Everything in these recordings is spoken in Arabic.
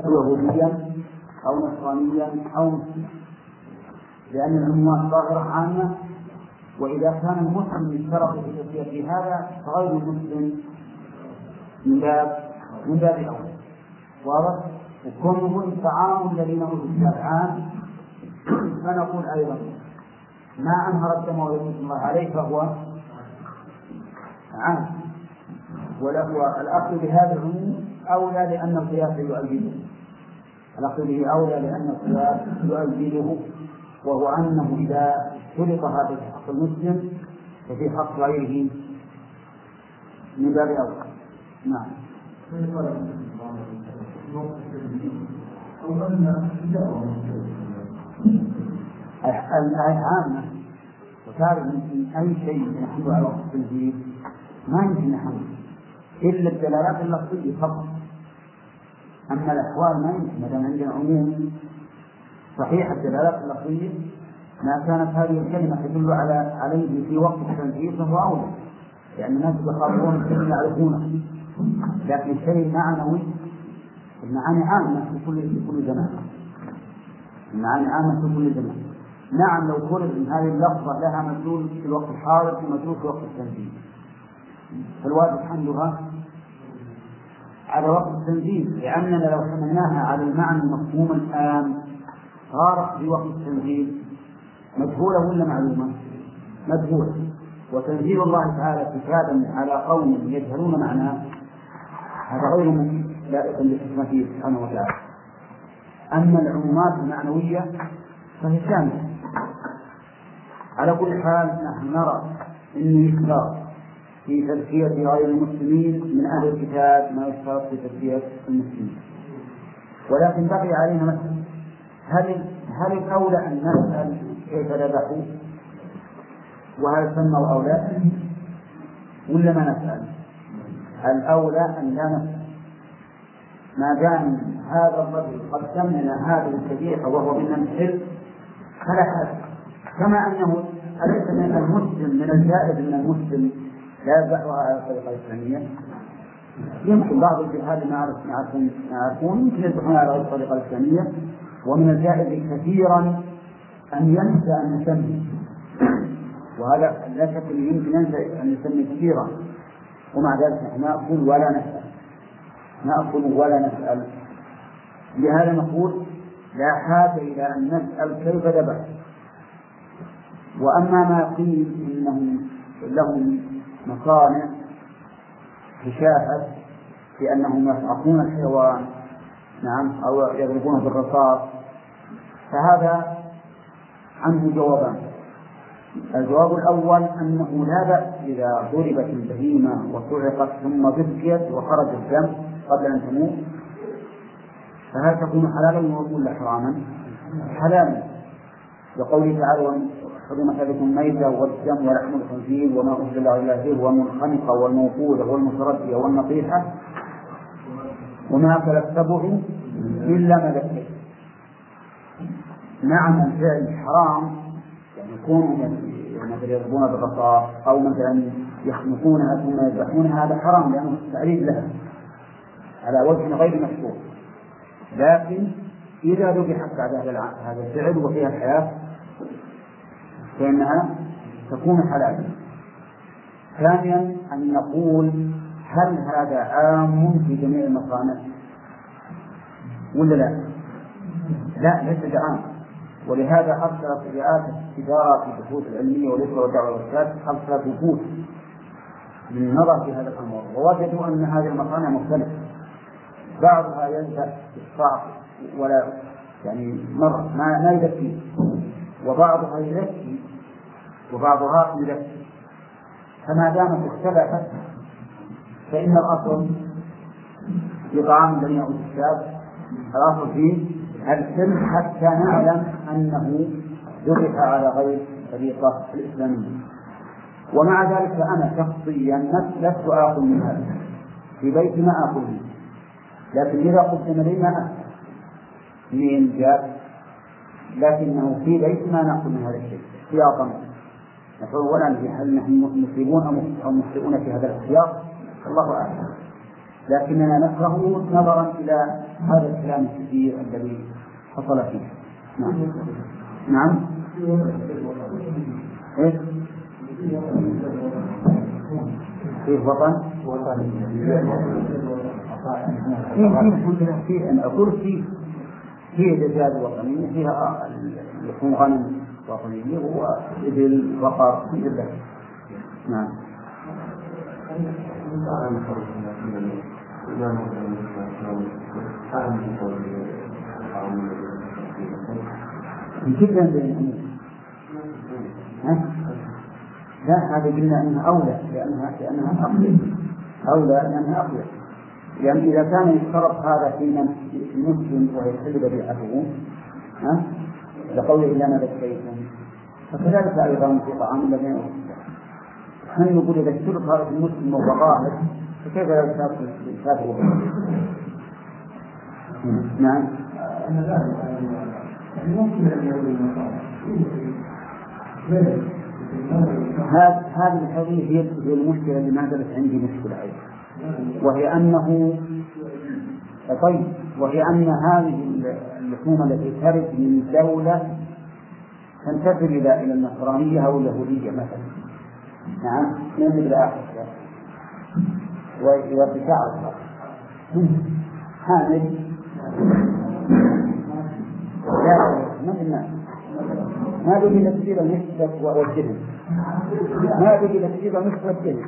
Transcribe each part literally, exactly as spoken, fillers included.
يهوديا أو نصرانيا أو مسلما، لأن العمومات ظاهرة عامة، وإذا كان المسلم يشترط في تسوية هذا فغير المسلم من باب من باب أولى. واضح؟ وكونه طعام الذين أوتوا الكتاب عام، فنقول أيضا ما أنهر الدم ولم الله عليه فهو عام، وله الأخذ بهذا العموم أولى لأن القياس يؤيده، الأخذ به أولى لأن القياس يؤيده، وهو أنه إذا اشترط هذا في حق المسلم ففي حق غيره من باب أولى. نعم. الآية عامة وتعرف من أي شيء نحن على وقت التنزيل ما يمكن نحن إلا الدلالات اللفظية فقط، أما الأحوال ما يمكن. ما دام عندنا عموم صحيح الدلالات اللفظية ما كانت هذه الكلمة تدل على عليه في وقت التنزيل فهو أولى، لأن الناس يخافون الشيء يعرفونه، لكن الشيء معنوي المعاني عامة في كل في كل زمان، المعاني عامة في كل زمان. نعم لو فرض أن هذه اللفظة لها مدلول في الوقت الحاضر ومدلول في وقت التنزيل، فالواجب حملها على وقت التنزيل، لأننا لو حملناها على المعنى المفهوم الآن صارت في وقت التنزيل مجهولة ولا معلومة؟ مجهولة. وتنزيل الله تعالى كتابا على قوم يجهلون معناه هذا غير لائق بحكمته سبحانه وتعالى. أما العمومات المعنوية فهي شاملة. على كل حال نحن نرى أنه يشترط في تزكية غير المسلمين من أهل الكتاب ما يشترط في تزكية المسلمين، ولكن بقي علينا مسألة: هل هل الأولى أن نسأل كيف ذبحوا وهل سموا أو لا، ولا ما نسأل؟ الأولى أن لا نسأل ما دام هذا الرجل قد سمنا هذه الذبيحة وهو من الحل فلا حاجة. كما أنه أليس من المسلم من الجائز من المسلم لا يذبحها على الطريقة الإسلامية؟ يمكن بعض الجهاد ما يعرفون يمكن يذبحون على الطريقة الإسلامية، ومن الجائز كثيرا أن ينسى أن يسمي، وهذا لا شك أنه يمكن ينسى أن يسمي كثيرا، ومع ذلك نحن نأكل ولا نسأل نأكل ولا نسأل. لهذا نقول لا حاجة إلى أن نسأل كيف ذبح. وأما ما قيل إنهم لهم مصانع كشافة في أنهم يفعقون الحيوان نعم أو يضربونه بالرصاص، فهذا عنه جوابان. الجواب الأول أنه لا بأس إذا ضربت البهيمة وصعقت ثم ذكيت وخرج الدم قبل أن تموت، فهل تكون حلالا ولا حراما؟ حلالا، لقوله تعالى: حرمت عليكم الميتة والدم ولحم الخنزير وما أهل الله به والمنخنقة والموقوذة والمتردية والنطيحة وما أكل السبع إلا ما ذكيت. نعم الفعل حرام، يعني يكونوا مثلا يضربون بالرصاص أو مثلا يخنقونها ثم يذبحونها، هذا حرام لأنه تعريض لها على وجه غير مشروع. لكن إذا ذبحت بعد هذا الفعل وفيها الحياة فإنها تكون حلالا. ثانيا أن نقول: هل هذا عام في جميع المصانع ولا لا؟ لا، ليس عام. ولهذا أرسلت رئاسة التجارة في البحوث العلمية والإخوة والدعوة والإرشاد أرسلت وفود للنظر في هذا الأمر، ووجدوا أن هذه المصانع مختلفة، بعضها يذبح بالصعب ولا يعني مرة ما ما يذكي، وبعضها يذكي وبعضها يذكي. فما دامت اختلفت فإن الأصل في طعام الذين أوتوا الكتاب الأصل فيه السلم حتى نعلم أنه ذبح على غير طريقة الإسلامية. ومع ذلك أنا شخصيا لست آكل من هذا في بيتي، ما آكل منه، لكن إذا قلت لي ما أكل من جاء، لكنه في بيت ما نأكل من هذا الشيء احتياطا. نقول ولا ندري هل نحن مصيبون أو مخطئون في هذا الاحتياط، الله أعلم. لكننا نكرهه نظرا إلى هذا الكلام الكثير الذي حصل فيه. نعم. نعم. إيه؟ فيه وطن؟ فيه فيه أن أقول فيه فيه جزاز وطنية، فيها يكون غنم وطنية وإبل بقر في ذلك. نعم. جدا بين لا، هذا قلنا أنها أولى لأنها لأنها أقوى، أولى لأنها أقوى، لأن إذا كان يشترط هذا في من مسلم ويحل ذبيحته ها لقوله إلا ما ذكيتم، فكذلك أيضا في طعام الذين نحن نقول إذا اشترط هذا في المسلم وهو ظاهر فكيف لا يشترط في الكافر؟ نعم. هذه الحديث هي المشكلة اللي ما زالت عندي مشكلة أيضا، وهي أنه طيب وهي أن هذه اللحوم التي ترد من دولة تنتسب إلى إلى النصرانية أو اليهودية مثلا، نعم، من مثل آخر وارتفاع الصلاة حامل لا مثل ما بقي تكثير النسبة والجهل، ما بقي تكثير النسبة والجهل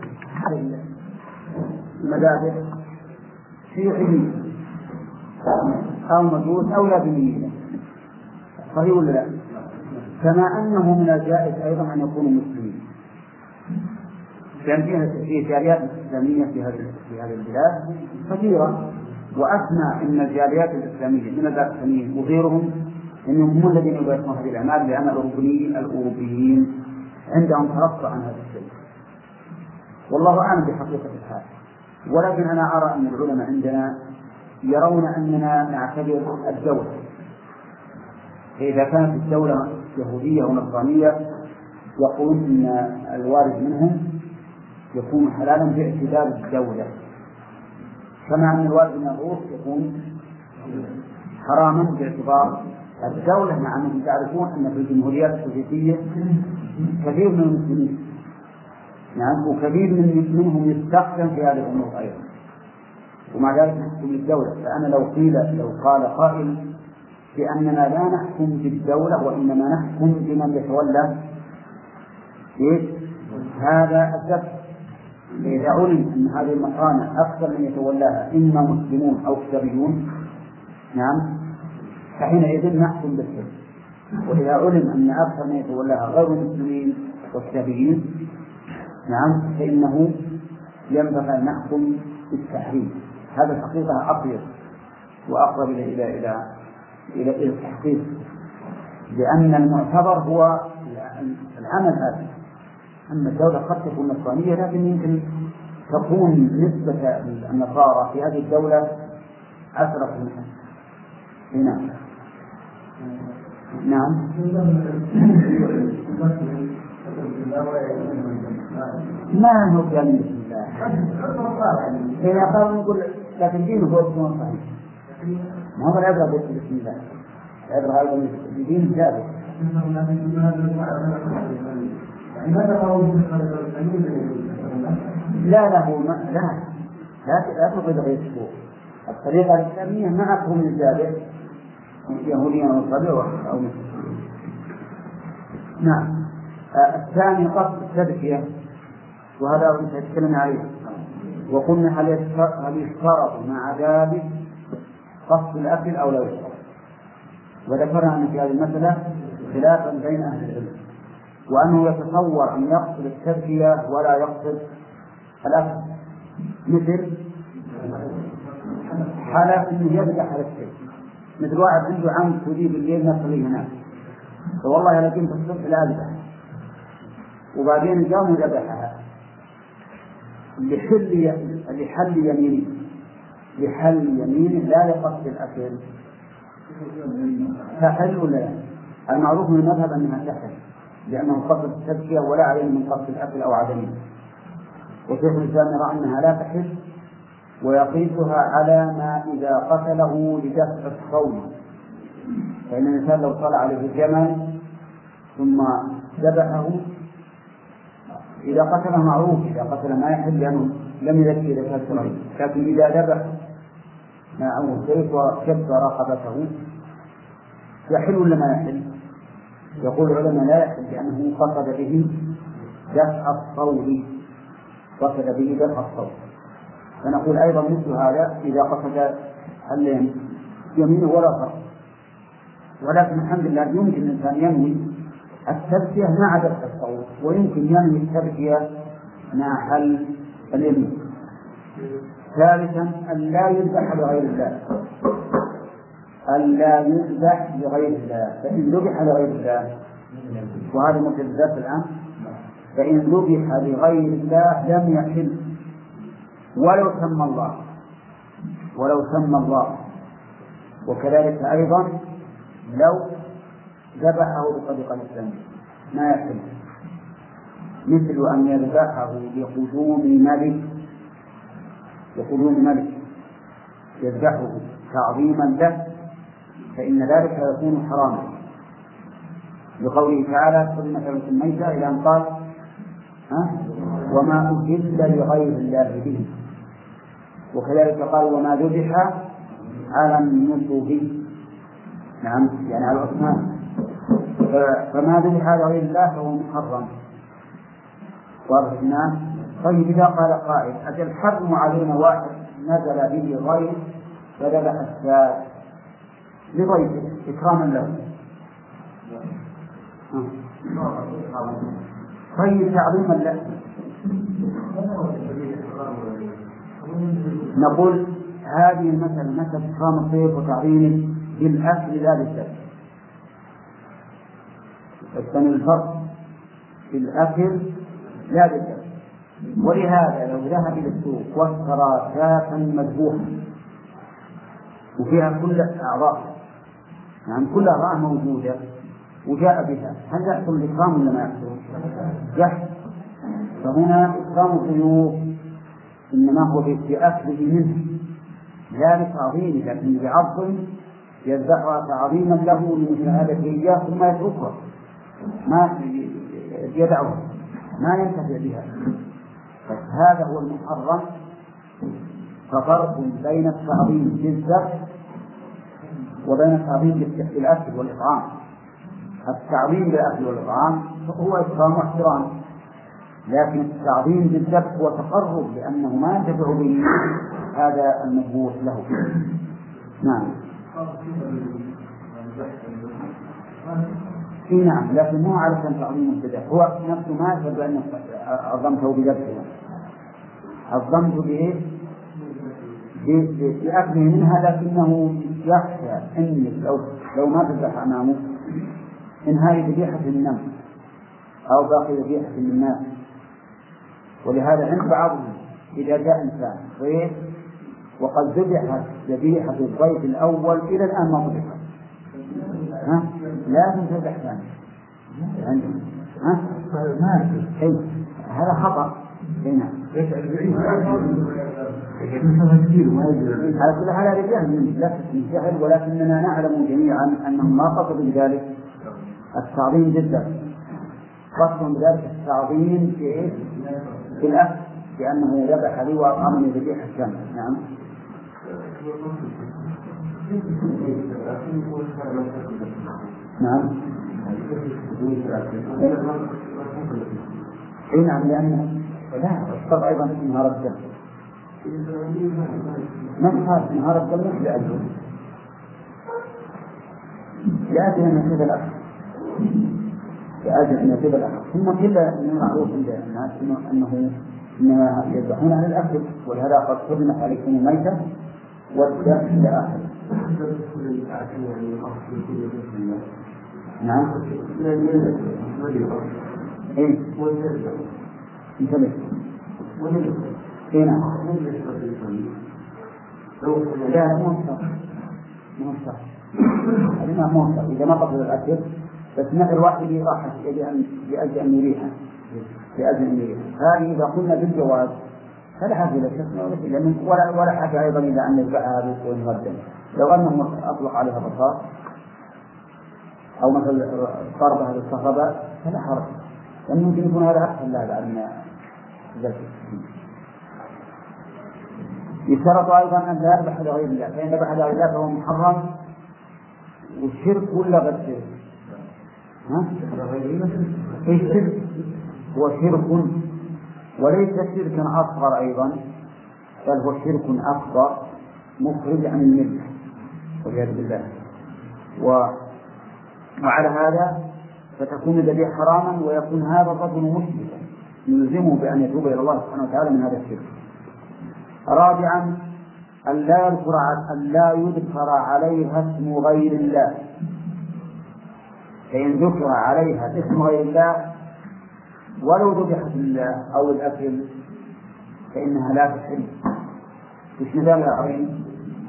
المذابح شيوعية أو مجوس أو لادينية، صحيح ولا لا؟ كما أنه من الجائز أيضا أن يكونوا مسلمين، لأن فيها جاليات إسلامية في هذه في هذه البلاد كثيرة، وأسمع أن الجاليات الإسلامية من الباكستانيين وغيرهم إنهم هم الذين يباشرون هذه الأعمال، لأن الأوروبيين الأوروبيين عندهم ترفع عن هذا الشيء، والله أعلم بحقيقة الحال. ولكن أنا أرى أن العلماء عندنا يرون أننا نعتبر الدولة، إذا كانت الدولة يهودية أو نصرانية يقولون أن الوارد منهم يكون حلالا باعتبار الدولة، كما أن الوارد من الروس يكون حراما باعتبار الدولة، مع أنهم تعرفون أن في الجمهوريات السوفيتية كثير من المسلمين، نعم، وكثير من منهم يستخدم في هذه الأمور أيضا، ومع ذلك نحكم بالدولة. فأنا لو قيل لو قال قائل بأننا لا نحكم بالدولة وإنما نحكم بمن يتولى إيه؟ هذا الذبح، إذا علم أن هذه المصانع أكثر من يتولاها إما مسلمون أو كتابيون، نعم، فحينئذ نحكم بالحكم. وإذا علم أن أكثر من يتولاها غير المسلمين والكتابيين، نعم، فإنه ينبغي أن نحكم بالتحريم. هذا الحقيقة أقرب وأقرب إلى إلى إلى إلى إلى التحقيق، لأن المعتبر هو العمل هذا. أما الدولة قد تكون نصرانية لكن يمكن تكون نسبة النصارى في هذه الدولة أشرف منها. نعم. نعم. ما هو كلام بسم الله. إذا قالوا نقول لكن دينه هو اسمه صحيح. ما هو العبرة بسم الله. العبرة أيضا بدين ثابت. لا لا هو ما لا لا لا تقدر يسكو الطريقة الإسلامية معكم الجابر يهوديا أو صبي أو مسلم. نعم. الثاني قصد التذكية، وهذا نتكلم عليه، وقلنا هل يشترط مع ذلك قصد الأكل أو لا يشترط، وذكرنا أن في هذه المسألة خلافا بين أهل العلم، وأنه يتصور أن يقصد التذكية ولا يقصد الأكل، مثل حالة أنه يذبح على الشيء، مثل واحد عنده عام تودي بالليل نصلي هناك فوالله لكن في الصبح لا أذبح، وبعدين قام ذبحها لحل لحل يمينه لحل يمينه لا يقصد الأكل، تحل ولا لا؟ المعروف من المذهب أنها تحل، لأنه قصد التذكية ولا عليه من قصد الأكل أو عدمه. وشيخ الإسلام يرى أنها لا تحل ويقيسها على ما إذا قتله لدفع الصوم. فإن الإنسان لو طلع عليه الجمل ثم ذبحه، إذا قتله معروف، إذا قتل ما يحل لأنه لم يذكي إذا كان شرعي، لكن إذا ذبح معه سيف وشد رقبته يحل ولا ما يحل؟ يقول العلماء لا يحل، لأنه قصد به دفع الصوم، قصد به دفع الصوم. فنقول أيضا مثل هذا إذا قصد يمينه ولا فرق. ولكن الحمد لله يمكن الإنسان ينوي التزكية مع دفع الصوم، ويمكن ينوي التزكية مع حل اليمين. ثالثا أن لا يذبح لغير الله، أن لا يذبح لغير الله. فإن ذبح لغير الله، وهذا متجدد الآن، فإن ذبح لغير الله لم يحل ولو سمى الله، ولو سمى الله. وكذلك أيضا لو ذبحه بطريقة الإسلامية ما يحل، مثل أن يذبحه لقدوم ملك، لقدوم ملك يذبحه تعظيما له، فإن ذلك يكون حراما، لقوله تعالى حرمت عليكم الميتة إلى أن قال ها؟ وما أهل لغير الله به. وكذلك قال وما ذبح على النصب، نعم يعني على الأصنام، فما ذبح على غير الله فهو محرم. واضح الناس؟ طيب إذا قال قائل أجل حرم علينا واحد نزل به غير فذبح الساد لغيره إكراما له، طيب تعظيما له، نقول هذه المسألة مسألة إكرام الضيف وتعظيمه بالأكل لا بالذبح. فاستمر الفرق في الأكل لا بالذبح. ولهذا لو ذهب إلى السوق واشترى شاة مذبوحة وفيها كل الأعضاء، يعني كل أعضاء موجودة وجاء بها، هل يحصل الإكرام ولا ما يحصل؟ يحصل. فهنا إكرام الضيوف إنما هو بأكله منه لا لتعظيمه، لكن بعظم يذبحها تعظيما له لمشاهدته إياه ثم يتركها، ما يدعوها، ما ينتفع بها. هذا هو المحرم. ففرق بين التعظيم بالذبح وبين التعظيم بالأكل والإطعام. التعظيم بالأكل والإطعام هو إكرام واحترام، لكن التعظيم بالذبح هو تقرب لأنه ما ينتفع به هذا المذبوح له. نعم. إيه نعم، لكن مو على تعظيم الذبح، هو نفسه ما يشهد أن عظمته بذبحه، عظمته بإيه؟ بأكله منها، لكنه يخشى أن لو لو ما تذبح أمامه إن هذه ذبيحة للنمل أو باقي ذبيحة للناس. ولهذا عند بعضهم إذا جاء إنسان ضيف وقد ذبحت ذبيحة الضيف الأول إلى الآن ما ذبحت، ها لازم تذبح ثاني عندهم، ها ما أي هذا خطأ. هنا على كل حال هذا جهل ليس جهل، ولكننا نعلم جميعا أنهم ما قصدوا بذلك التعظيم جدا، قصدهم بذلك التعظيم في إيه؟ في الأكل، لأنه ذبح لي وأطعمني ذبيحة كاملة. نعم. نعم. اي نعم، لأن لا الصبر أيضا في نهار الدم، ما صار نهار الدم مش لأجل لأجل أن يصيب الأخر، لأجل أن يصيب الأخر. ثم كلا من المعروف عند الناس أنه إنما يذبحون على الأكل، ولهذا قد حرمت عليكم الميتة والدم إلى آخره. نعم. إيه. انتبه. إيه نعم. لا مو صح، مو صح. هذا مو صح. إذا ما قبل الأكل بس نفر الواحد راحة لأجل أن لأجل أن يريحها، لأجل أن يريحها. هذه إذا قلنا بالجواز فلا حاجة إلى شك ولا ولا حاجة أيضا إلى أن يتبعها بسوء غدا. لو أنه أطلق عليها بصار أو مثل ضربها بالصخبة فلا حرج، لأن ممكن يكون هذا أحسن لا لأن ذلك. يشترط أيضا أن لا يذبح لغير الله، فإن ذبح لغير الله فهو محرم. والشرك ولا غير شرك؟ ها؟ الشرك هو شرك وليس شركا أصغر أيضا، بل هو شرك أكبر مخرج عن الملة والعياذ بالله. وعلى هذا فتكون الذبيحة حراما ويكون هذا الرجل مشركا يلزمه بأن يتوب إلى الله سبحانه وتعالى من هذا الشرك. رابعا أن لا يذكر أن لا يذكر عليها اسم غير الله، فإن ذكر عليها اسم غير الله ولو ذبحت لله أو الأكل فإنها لا تحل. وش مثال يا عظيم؟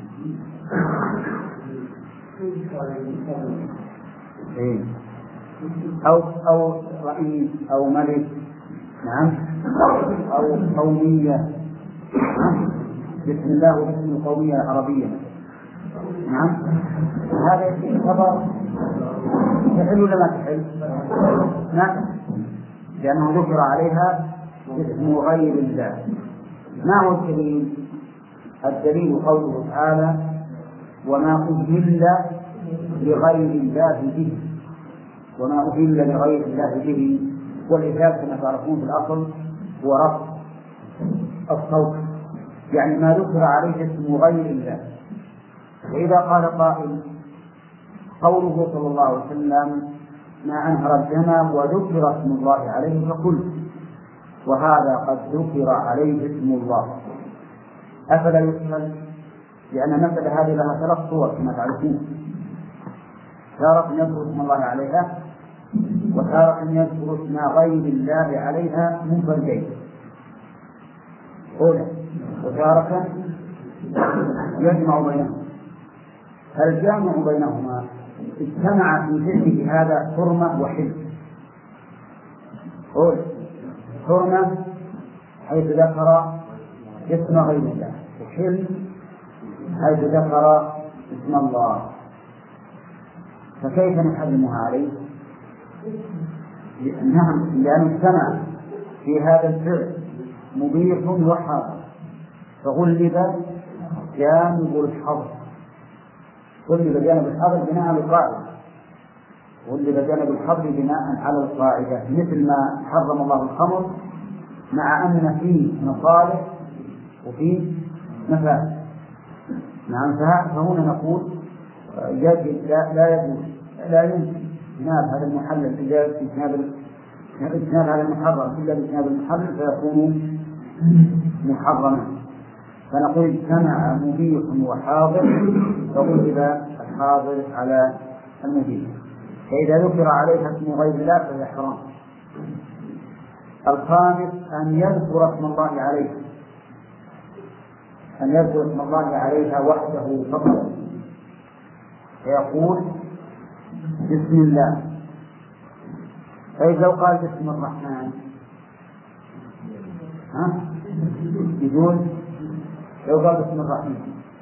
أو أو رئيس أو ملك، نعم، أو قومية، نعم، بسم الله وباسم القومية العربية، نعم، هذا يعتبر تحل ولا ما تحل؟ نعم، لأنه ذكر عليها اسم غير الله. ما هو الدليل؟ الدليل قوله تعالى وما أهل لغير الله به، وما أهل لغير الله به. والإهلال كما تعرفون في الأصل هو رفع الصوت، يعني ما ذكر عليه اسم غير الله. وإذا قال قائل قوله صلى الله عليه وسلم ما أنهر الدم وذكر اسم الله عليه فقل وهذا قد ذكر عليه اسم الله، أفلا يسأل؟ لأن المسألة هذه لها ثلاث صور كما تعرفون، تارة يذكر اسم الله عليها، وتارة يذكر اسم غير الله عليها منفردين أولى، وتارة يجمع بينهما. فالجامع بينهما اجتمع في ذهنه هذا حرمة وحل. قول حرمة حيث ذكر اسم غير الله، وحل حيث ذكر اسم الله. فكيف نحرمها عليه؟ نعم، لأن اجتمع في هذا الفعل مبيح وحاضر، فغلب جانب الحظر، غلب جانب الحظر بناء على القاعدة، غلب جانب الحظر بناء على القاعدة، مثل ما حرم الله الخمر مع أن فيه مصالح وفيه مفاسد. نعم، فهنا نقول يجب لا, لا يجوز لا يمكن اجتناب هذا المحلل إلا باجتناب اجتناب هذا المحرم إلا باجتناب المحرم فيكون محرما. فنقول اجتمع مبيح وحاضر فغلب الحاضر على المبيح، فإذا ذكر عليها اسم غير الله فهي حرام. الخامس أن يذكر اسم الله عليه، أن يذكر اسم الله عليها وحده فقط، فيقول بسم الله. فإذا لو قال باسم الرحمن ها يقول لو قال باسم الرحيم،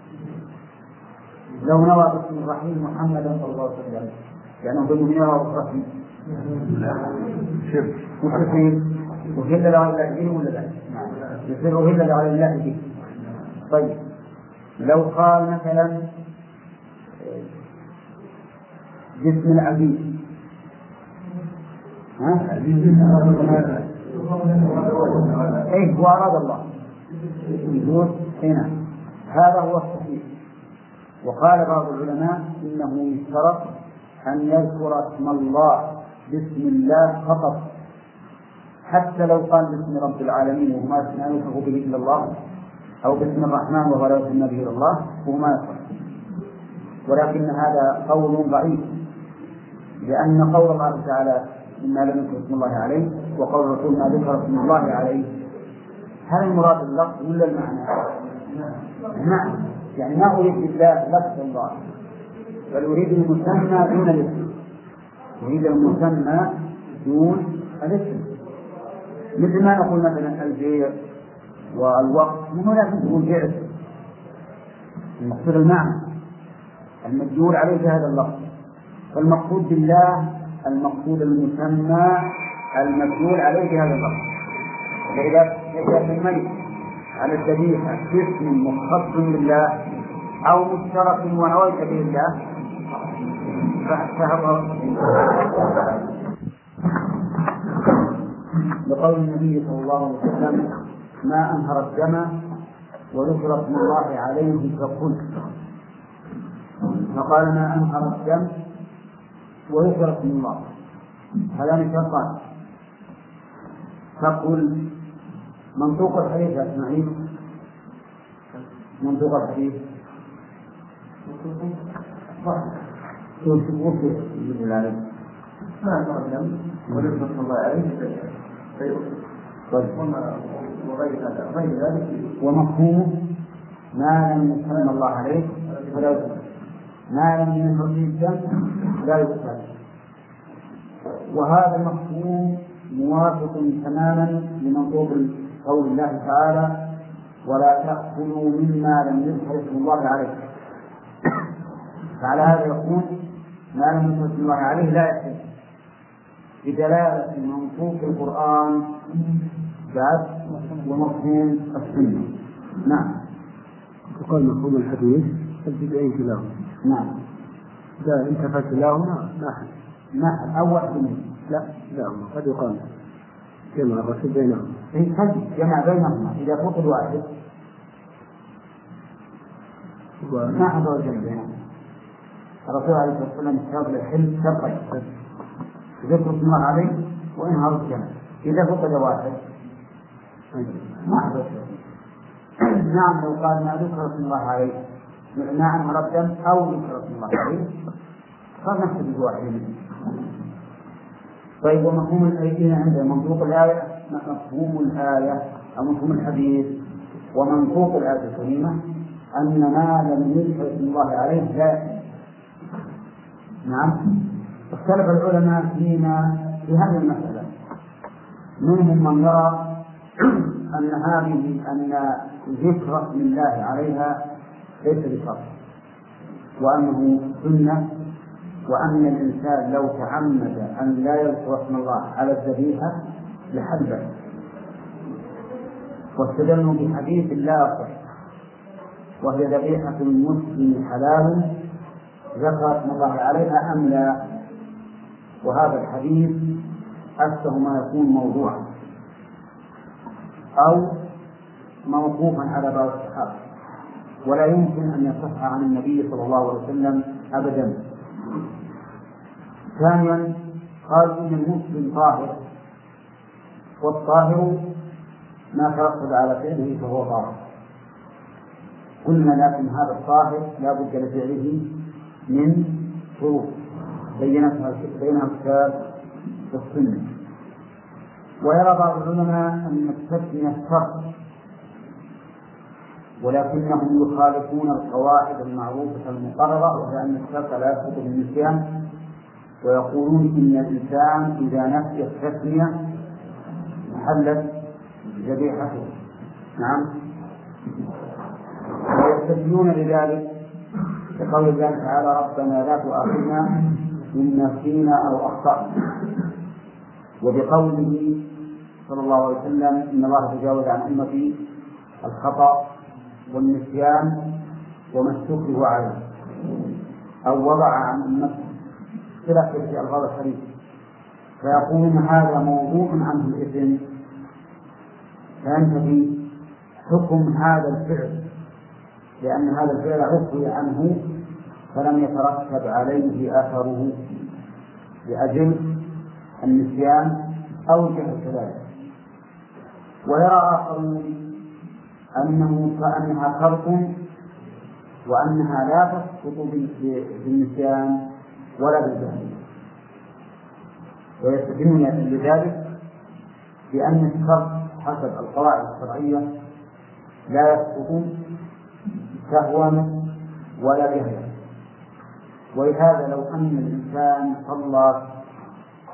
لو نوى باسم الرحيم محمدا صلى الله عليه وسلم لأنه بالمؤمنين والرحيم شرك وشركين وهل له إلا به ولا لا؟ يصير وهل له إلا به. طيب لو قال مثلا باسم العزيز ها؟ ايه هو أراد الله يقول هنا هذا هو الصحيح. وقال بعض العلماء إنه يشترط أن يذكر اسم الله بسم الله فقط، حتى لو قال باسم رب العالمين وهو ما يوصف به إلا الله، أو باسم الرحمن وهو لا يوصف به إلا الله وهو ما يصح. ولكن هذا قول ضعيف، لأن قول الله تعالى إنا لم نذكر اسم الله عليه وقول الرسول ما ذكر اسم الله عليه، هل المراد اللفظ ولا المعنى؟ نعم، يعني ما أريد بالله لفظ الله بل أريد المسمى دون الاسم، أريد المسمى دون الاسم. مثل ما نقول مثلا البيع والوقت مو لازم تقول فعل، المقصود المعنى المدلول عليه في هذا اللفظ. فالمقصود بالله المقصود المسمى المدلول عليه في هذا اللفظ. فإذا سميت على الذبيحة اسم مخصص بالله أو مشترك ونويت به الله فهو لقول النبي صلى الله عليه وسلم: ما أنهر الدم وذكر اسم الله عليه فكل. فقال: ما أنهر الدم وذكر اسم الله، هذان شرطان. فقل منطوق الحديث يا إسماعيل، منطوق الحديث شوف شوف يجب العلم ما أنهر الدم وذكر اسم الله عليه وغير هذا غير ذلك. ومفهومه ما لم يسمى الله عليه فلا يذكر، ما لم ينهر به الدم لا يذكر. وهذا المفهوم موافق تماما لمنطوق قول الله تعالى: ولا تأكلوا مما لم يذكر اسم الله عليه. فعلى هذا يكون ما لم يذكر اسم الله عليه لا يحل بدلالة منطوق القرآن بعد ومفهوم السنة. نعم. وقال مفهوم الحديث الجزئين كلاهما. نعم. إذا انتفى كلاهما ما حل. ما حل أول منه. لا لا قد يقال جمع الرسول بينهما. إيه قد جمع بينهما إذا فقد واحد ما حضر الجمع بينهما. الرسول عليه الصلاة والسلام اشترط للحل شرطين: ذكر اسم الله عليه وإنهار الجمع. إذا فقد واحد ما حضر شيء. نعم لو قال ما ذكر اسم الله عليه ما أنهر الدم أو ذكر اسم الله عليه صار نفسه بواحد منه. طيب ومفهوم الآية عند منطوق الآية مفهوم الآية أو مفهوم الحديث ومنطوق الآية الكريمة أن ما لم يذكر اسم الله عليه لا. نعم. اختلف العلماء فيما في هذه المسألة. منهم من يرى أن هذه أن ذكر اسم الله عليها ليس بشرط وأنه سنة، وأن الإنسان لو تعمد أن لا يذكر اسم الله على الذبيحة لحل. واستدلوا بحديث لا يصح وهي ذبيحة المسلم حلال ذكر اسم الله عليها أم لا. وهذا الحديث أشبه ما يكون موضوعا أو موقوفا على بعض الصحابة، ولا يمكن أن يصح عن النبي صلى الله عليه وسلم أبدا. ثانيا قالوا إن المسلم طاهر، والطاهر ما ترتب على فعله فهو طاهر. قلنا لكن هذا الطاهر لا بد لفعله من شروط بينها الكتاب والسنة. ويرى بعض العلماء أن التسمية شرط، ولكنهم يخالفون القواعد المعروفة المقررة، وهي أن الشرط لا يسقط بالنسيان، ويقولون إن الإنسان إذا نسي التسمية حلت ذبيحته. نعم. ويستدلون لذلك بقول الله تعالى: ربنا لا تؤاخذنا إن نسينا أو أخطأنا، وبقوله صلى الله عليه وسلم: إن الله تجاوز عن أمتي الخطأ والنسيان وما استكره عليه، أو وضع عن أمتي خلاف في ألفاظ الحديث. فيقولون هذا موضوع عنه الإثم، فينتفي حكم هذا الفعل، لأن هذا الفعل عفي عنه فلم يترتب عليه أثره لأجل النسيان أو الجهل كذلك. ويرى آخرون أنه كأنها شرط وأنها لا تسقط بالنسيان ولا بالجهل، ويستدلون لذلك بأن الشرط حسب القواعد الشرعية لا يسقط سهوا ولا جهلا. ولهذا لو أن الإنسان صلى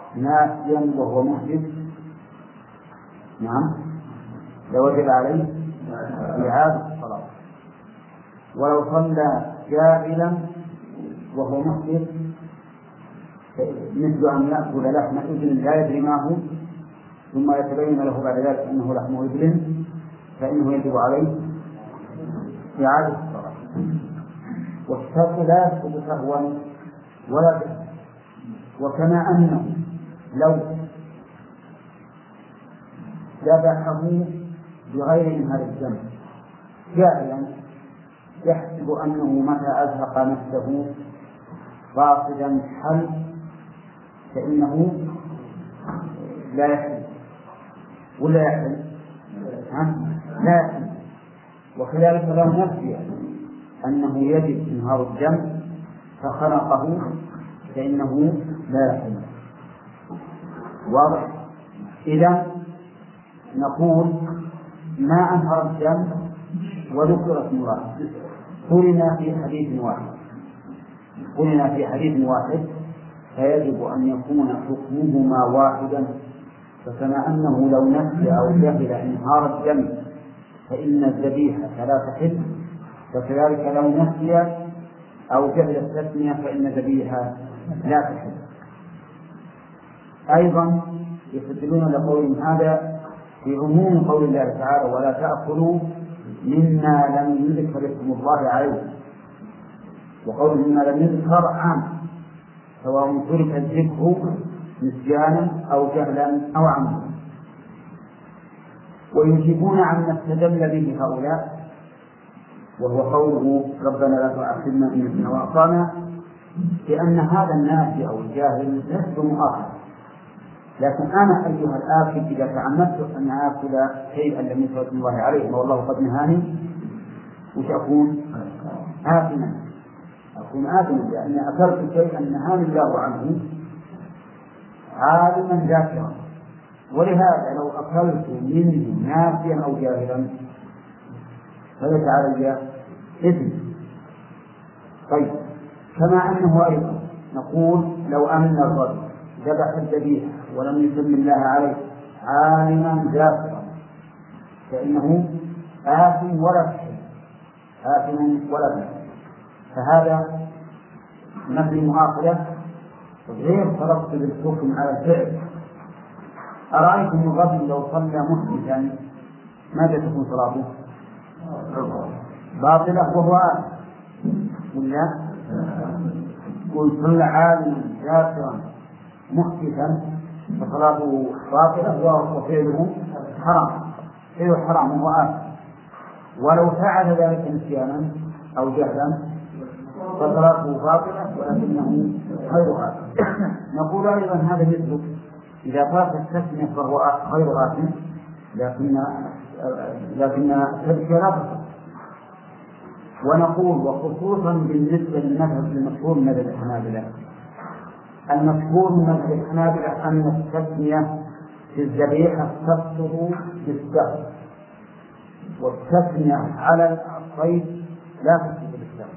ناسيا وهو محدث نعم لوجب عليه إعادة الصلاة. ولو صلى جاهلا وهو محدث مثل أن يأكل لحم إبل لا يدري ما هو ثم يتبين له بعد ذلك أنه لحم إبل فإنه يجب عليه إعادة الصلاة. والشرط لا يسقط سهوا ولا بأس. وكما أنه لو ذبحه بغير من هذا الذنب جاهلا يحسب أنه متى أزهق نفسه قاصدا حل فإنه لا يحل ولا يحل لا يحل. وكذلك لو نفي أنه يجب إنهار الدم فخنقه فإنه لا يحل. واضح؟ إذا نقول ما أنهر الدم وذكر اسم واحد قلنا في حديث واحد قلنا في حديث واحد فيجب أن يكون حكمهما واحدا. فكما أنه لو نسي أو جهل إنهار الدم فإن الذبيحة لا تحل فكذلك لو نسي أو جهل التسمية فإن الذبيحة لا تحل. أيضا يستدلون لقول هذا في عموم قول الله تعالى ولا تأكلوا مما لم يذكر اسم الله عليه. وقول مما لم يذكر عام سواء ترك الذكر نسيانا أو جهلا أو عمدا. ويجيبون عما استدل به هؤلاء وهو قوله ربنا لا تؤاخذنا إن نسينا وأخطأنا بأن هذا الناسي أو الجاهل لست مؤاخذ. لكن أنا أيها الآكل إذا تعمدت أن آكل شيئا لم يذكر اسم الله عليه والله قد نهاني وش أكون؟ آثما أكون آثما لأني أكلت شيئا نهاني الله عنه عالما ذاكرا. ولهذا لو أكلت منه ناسيا أو جاهلا فليس علي إثم. طيب كما أنه أيضا نقول لو أن الرجل ذبح الذبيحة ولم يسم الله عليه عالما ذاكرا فإنه آثم ولا شيء آثم ولا شيء. فهذا نفي المؤاخذة غير ترتب الحكم على الفعل. أرأيتم الرجل لو صلى محدثا ماذا تكون صلاته؟ باطلة وهو آثم ولا وصلى عالما ذاكرا محدثا فصلاته باطلة وفعله حرام فعله حرام وهو آثم. ولو فعل ذلك نسيانا أو جهلا فصلاته باطلة ولكنه غير آثم. نقول أيضا هذا مثل إذا ترك التسمية فهو غير آثم لكن لكن تذكر لا تصح. ونقول وخصوصا بالنسبة للمذهب المشهور من مذهب الحنابلة المشهور من مذهب الحنابلة أن التسمية في الذبيحة تسقط بالسهو والتسمية على الصيد لا تسقط بالسهو.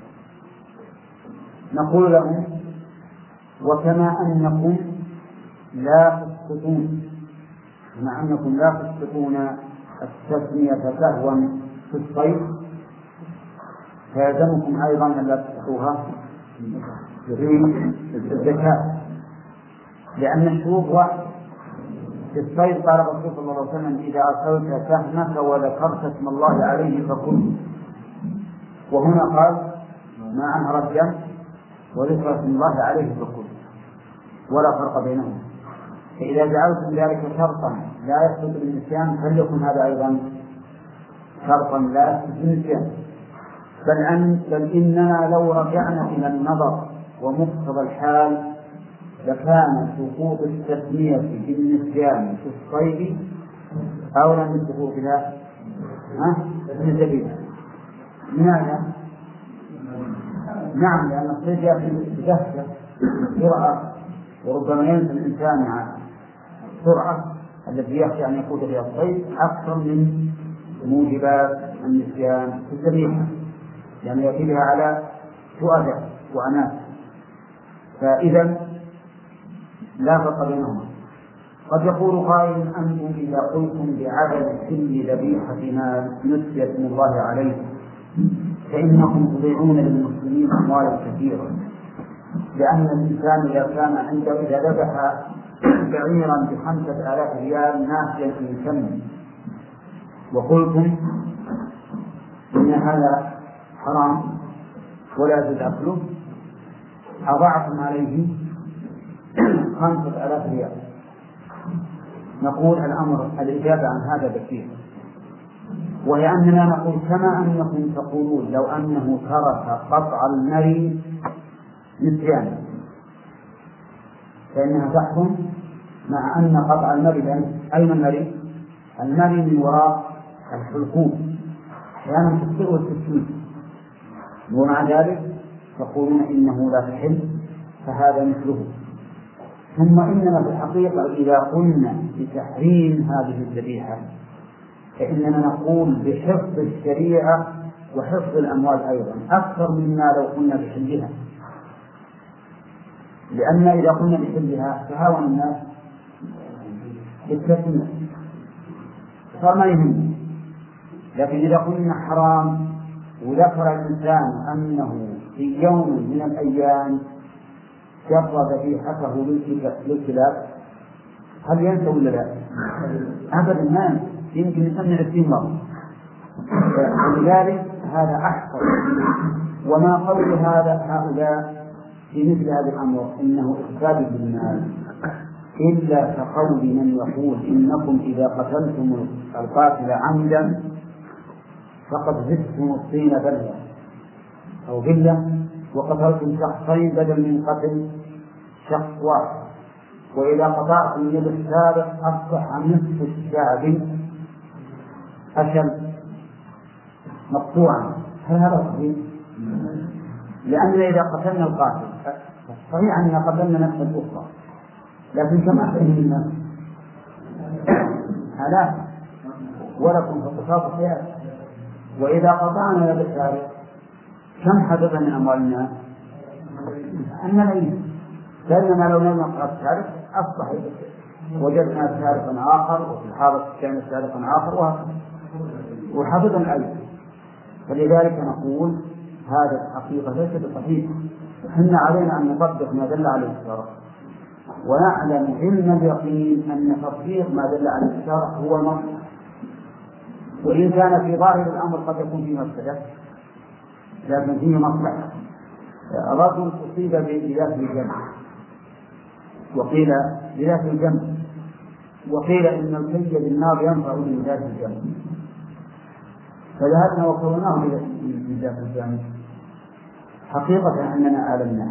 نقول لهم وكما أنكم لا تسقطون مع أنكم لا تسقطون التسمية سهوا في الصيد فيلزمكم أيضا أن لا تسقطوها في الزكاة لأن الشروط واحد. في الصيد قال الرسول صلى الله عليه وسلم إذا أرسلت سهمك وذكرت اسم الله عليه فكل. وهنا قال ما أنهر الدم وذكر اسم الله عليه فكل ولا فرق بينهم. فإذا جعلتم ذلك شرطا لا يسقط بالنسيان فليكن هذا أيضا شرطا لا يسقط بالنسيان. بل, أن بل إننا لو رجعنا إلى النظر ومقتضى الحال لكان سقوط التسمية بالنسيان في الصيد أولى من سقوطها في الزبيب. لماذا؟ نعم لأن الصيد يأتي بدهشة سرعة وربما ينسى الإنسان عن السرعة التي يخشى أن يفوت بها الصيد أكثر من موجبات النسيان في الزبيب يعني يأتي بها على شؤدة وأناس. فإذا لا فرق بينهما. قد يقول قائل أنتم إذا قلتم بعدد كل ذبيحة ما نسي اسم الله عليه فإنكم تضيعون للمسلمين أموالا كثيرة، لأن الإنسان إذا كان عنده إذا ذبح بعيرا بخمسة آلاف ريال ناسيا في الكم وقلتم إن هذا حرام ولا يجوز أكله، أضعتم عليه خمسة آلاف ريال. نقول الأمر الإجابة عن هذا بكير، وهي أننا نقول كما أنكم تقولون لو أنه ترك قطع المري نسيانا فإنها تحكم، مع أن قطع المري أين المري؟ المري من وراء الحلقوم أحيانا تخطئه التسمية، ومع ذلك تقولون إنه لا تحل، فهذا مثله. ثم إننا في الحقيقة إذا قلنا بتحريم هذه الذبيحة فإننا نقول بحفظ الشريعة وحفظ الأموال أيضا أكثر مما لو قلنا بحلها، لأن إذا قلنا بحلها تهاون الناس بالتسمية فما يهم، لكن إذا قلنا حرام وذكر الإنسان أنه في يوم من الأيام جر ذبيحته للكلاب هل ينسى ولا لا؟ أبدا ما يمكن يسمى عشرين مرة، ولذلك هذا أحفظ. وما قول هذا هؤلاء في مثل هذا الأمر إنه إفساد للمال إلا كقول من يقول إنكم إذا قتلتم القاتل عمدا فقد زدتم الطين بلة أو بلة وقتلتم شخصين بدل من قتل شخص واحد، وإذا قطعتم يد السابق أصبح نصف الشعب أشل مقطوعا. هل هذا صحيح؟ لأننا إذا قتلنا القاتل صحيح أننا قتلنا نفس الأخرى، لكن كما فهمنا هلاك ولكم في القصاص حياة. وإذا قطعنا يد السابق كم حدث من أموال الناس؟ أن ليس، لأننا لو لم نقطع السابق أصبح وجدنا سابقا آخر وفي الحالة كان سابقا آخر وهكذا وحفظا العلم. فلذلك نقول هذا الحقيقة ليس بصحيح، وحنا علينا أن نطبق ما دل عليه الشرع، ونعلم علم اليقين أن تطبيق ما دل عليه الشرع هو المصلحة، وإن كان في ظاهر الأمر قد يكون فيه مفسدة لكن فيه مصلحة. رجل أصيب بذات الجنب وقيل بذات الجنب وقيل إن الكي بالنار ينفع بذات الجنب، فذهبنا وقرناه بذات الجنب. حقيقة أننا أعلمناه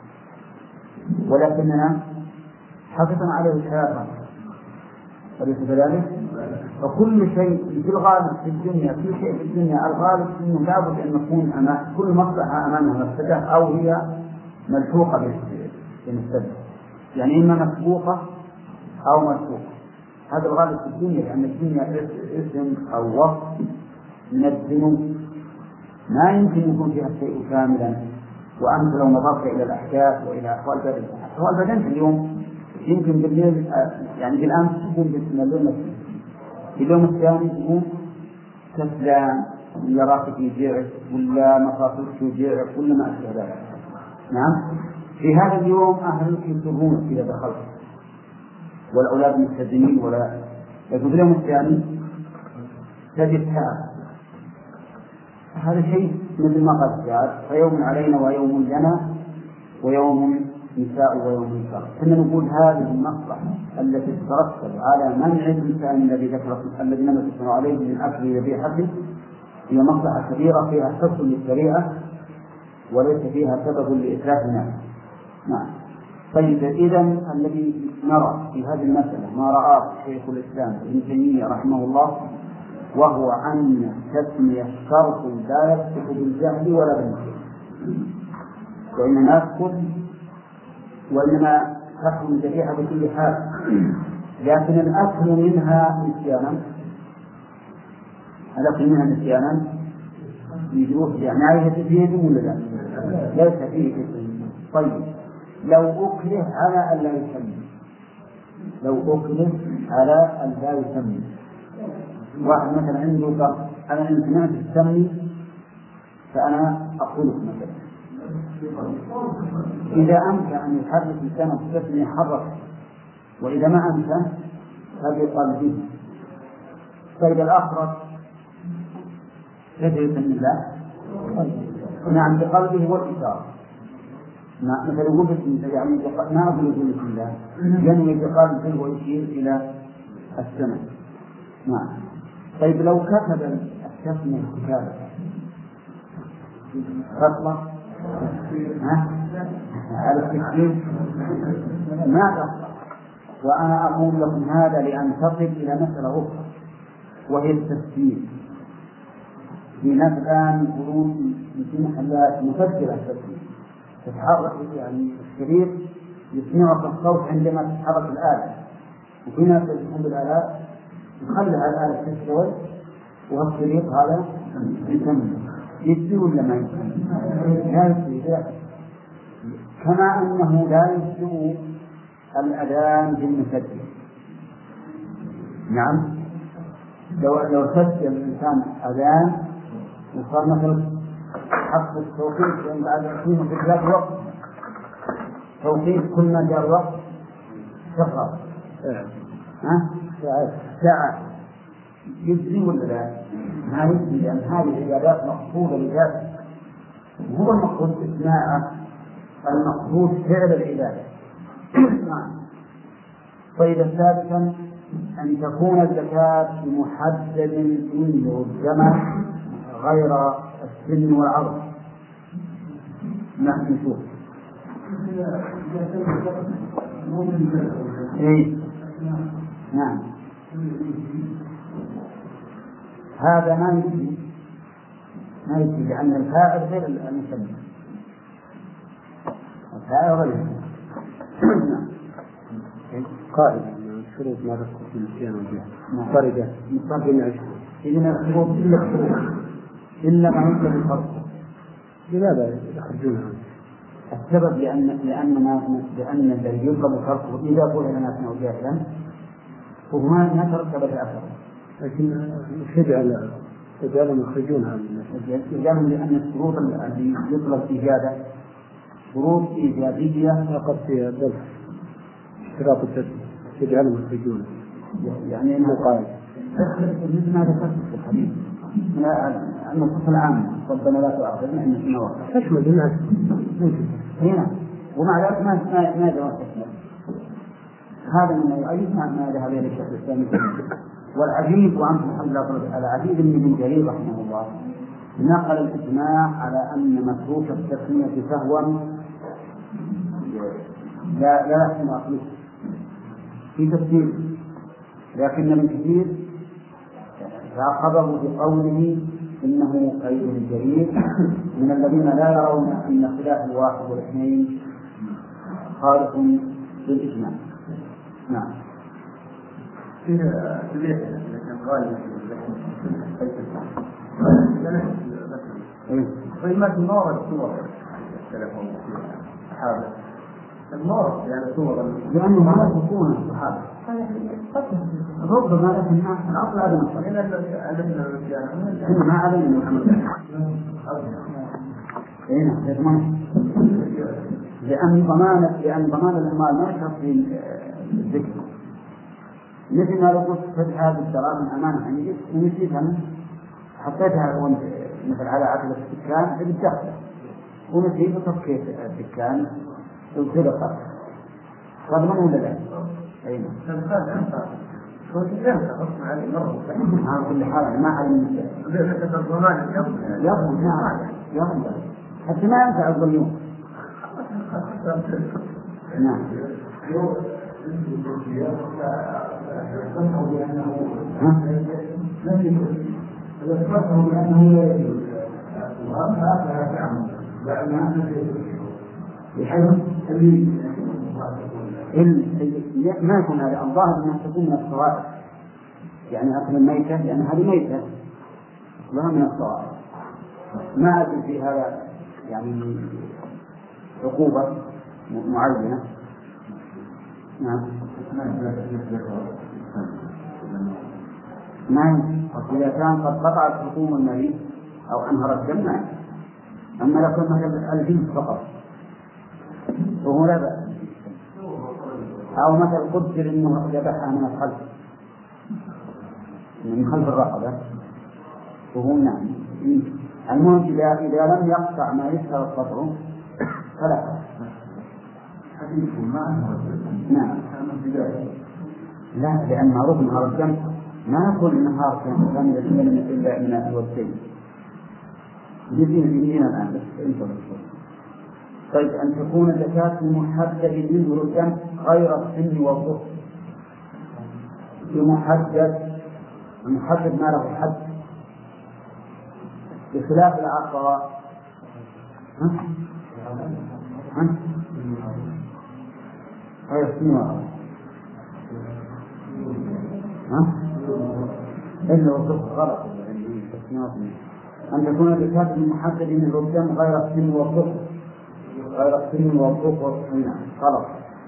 ولكننا حفظنا عليه الحياة، أليس كذلك؟ وكل شيء في الغالب في الدنيا في شيء في الدنيا الغالب أنه لابد أن نكون أمام كل مصلحة أمامها مفسدة أو هي ملحوقة بالمفسدة، يعني إما مسبوقة أو مسبوقة. هذا الغالب في الدنيا، لأن الدنيا اسم أو وصف من الذنوب ما يمكن يكون فيها الشيء كاملا. وأنت لو نظرت إلى الأحداث وإلى أحوال بدن أحوال بدن في اليوم يمكن بالليل يعني بالأمس تكون باسم الليل، في اليوم الثاني تكون كسلان ولا راسك يجيعك ولا مفاصلك يجيعك ولا ما أشبه ذلك. نعم، في هذا اليوم أهلك يسرون إذا دخلت والأولاد مستدينين ولا، لكن في اليوم الثاني تجد تعب. هذا شيء مثل ما قد جاء فيوم علينا ويوم لنا ويوم نساء ويوم نساء. كنا نقول هذه المصلحة التي تترتب على منع الإنسان الذي ذكر الذي نمت اسمه عليه من أكل ذبيحته هي مصلحة كبيرة فيها حفظ للشريعة وليس فيها سبب لإتلاف الناس. نعم. طيب، إذا الذي نرى في هذه المسألة ما رآه شيخ الإسلام ابن تيمية رحمه الله، وهو أن تسمية الشرط لا يصح بالجهل ولا بالنسيان، وإنما يدخل وإنما تحكم الذبيحة بكل حال، لكن الأكل منها نسيانا الأكل منها نسيانا يجوز، يعني عايزة فيه ولا لا؟ ليس فيه. طيب، لو أكره على أن لا يسمي لو أكلف على أن لا يسمي. واحد مثلا عنده قرض، أنا إن سمعت السمي فأنا أقولك مثلا إذا أمكن أن يحرك لسانه التسمية حرك، وإذا ما أمكن فبقلبه. فإذا الأخرج كيف يسمي الله؟ نعم بقلبه والإشارة. مثل يقول يعني ما أقول يقول بسم الله، ينوي بقلبه ويشير إلى السماء. نعم. طيب لو كتب التسمية كتابة تطلع ها على التكتيب ما تطلع. وأنا أقول لكم هذا لأن تصل إلى مسألة أخرى وهي التسجيل. في ناس الآن يقولون في محلات مفجرة التسجيل تتحرك، يعني الشريط يسمعك الصوت عندما تتحرك الآلة، وفي ناس يحب الآلات يخليها الآلة تشتغل والشريط هذا يسمى. يجزي ولا ما يجزي؟ لا يجزي. كما أنه لا يجزي الأذان بالمسجل. نعم. لو لو سجل الإنسان أذان وصار مثل حق التوقيت عند عدد في ثلاث وقت توقيت كل ما جاء الوقت شغال ها ساعة يجزي ولا لا؟ ما يجزي، لأن هذه العبادات مقصودة لذاتها، هو المقصود إسماعها، المقصود فعل العبادة. طيب ثالثا أن تكون الزكاة محدد منه الزمن غير السن والعرض. نحن نشوف إيه؟ نعم. هذا ما يجي ما يجي لأن الفاعل غير المسمى، الفاعل غير قائد شروط ما ذكر في النسيان والجهل طريقة مصابين عشر إذن الشروط إلا الشروط إلا ما يمكن الفرق. لماذا يخرجونها؟ السبب لأن لأننا لأن الذي يطلب فرقه إذا قلنا لنا أثناء جاهلا فهو ما ترتب الأثر، لكن يجعل يجعلهم يخرجونها من يجعلهم لأن الشروط التي يطلب إيجادها شروط إيجابية قد فيها بل اشتراط التسليم يجعلهم يخرجونها، يعني أنه قائد مثل ما ذكرت في الحديث من النصوص العامة ربنا لا تؤاخذنا إن نسينا وأخطأنا تشمل الناس هنا، ومع ذلك ما ما ما جرى هذا من يؤيد ما ذهب إليه الشيخ الإسلامي. والعجيب وعنه الحمد لله على عجيب من ابن جرير رحمه الله نقل الإجماع على أن متروك التسمية سهوا لا لا يحسن أصله في تفسير، لكن ابن كثير عاقبه بقوله إنه قيد الجرير من الذين لا يرون أن خلاف الواحد والاثنين خالف للإجماع. نعم. طيب ما تنور الصور التلفون الصحابة النور يعني صور لأنه ما يكون الصحابة ربما لكن الأصل هذا النصر ما علينا محمد لأن ضمان لأن ضمان الأموال ما يشرط في الذكر، مثل ما لو قلت فتح هذه الشراب من أمانة عندي ونسيتها حطيتها مثل على عتبة الدكان بالدخل ونسيت وصفيت الدكان وسرقت هذا من ولا لا؟ أين؟ هو تجاه حكم عليه مرة على كل حال ما علم الضمان يضمن نعم يضمن حتى ما ينفع الظلم. نعم. ما يكون هذا الظاهر أنها تكون من الصوائب، يعني أكل الميتة لأن هذه ميتة لها من الصوائب، ما أدري في هذا يعني عقوبة معينة نعم. نعم. إذا كان قد قطعت حكوم المريض أو أنهر الدم نعم. أما لو كان مثل الجنس فقط وهو لا بأس، أو مثل قدر أنه ذبحها من الخلف من خلف الرقبة وهو نعم. المهم إذا إذا لم يقطع ما يشهر القطع فلا. نعم. لا، لأن معروف نهار الدم ما كل نهار كان إلا من الوجهين. يجينا يجينا الآن بس انتظر. طيب أن تكون الزكاة محددة منه الدم غير السن والظهر. بمحدد المحدد ما له حد بخلاف العقار. ها؟ ها؟ غير السن والظهر. ها؟ إلا والظهر غلط. أن تكون الزكاة محددة منه الدم غير السن والظهر. غير السن والظهر هنا غلط.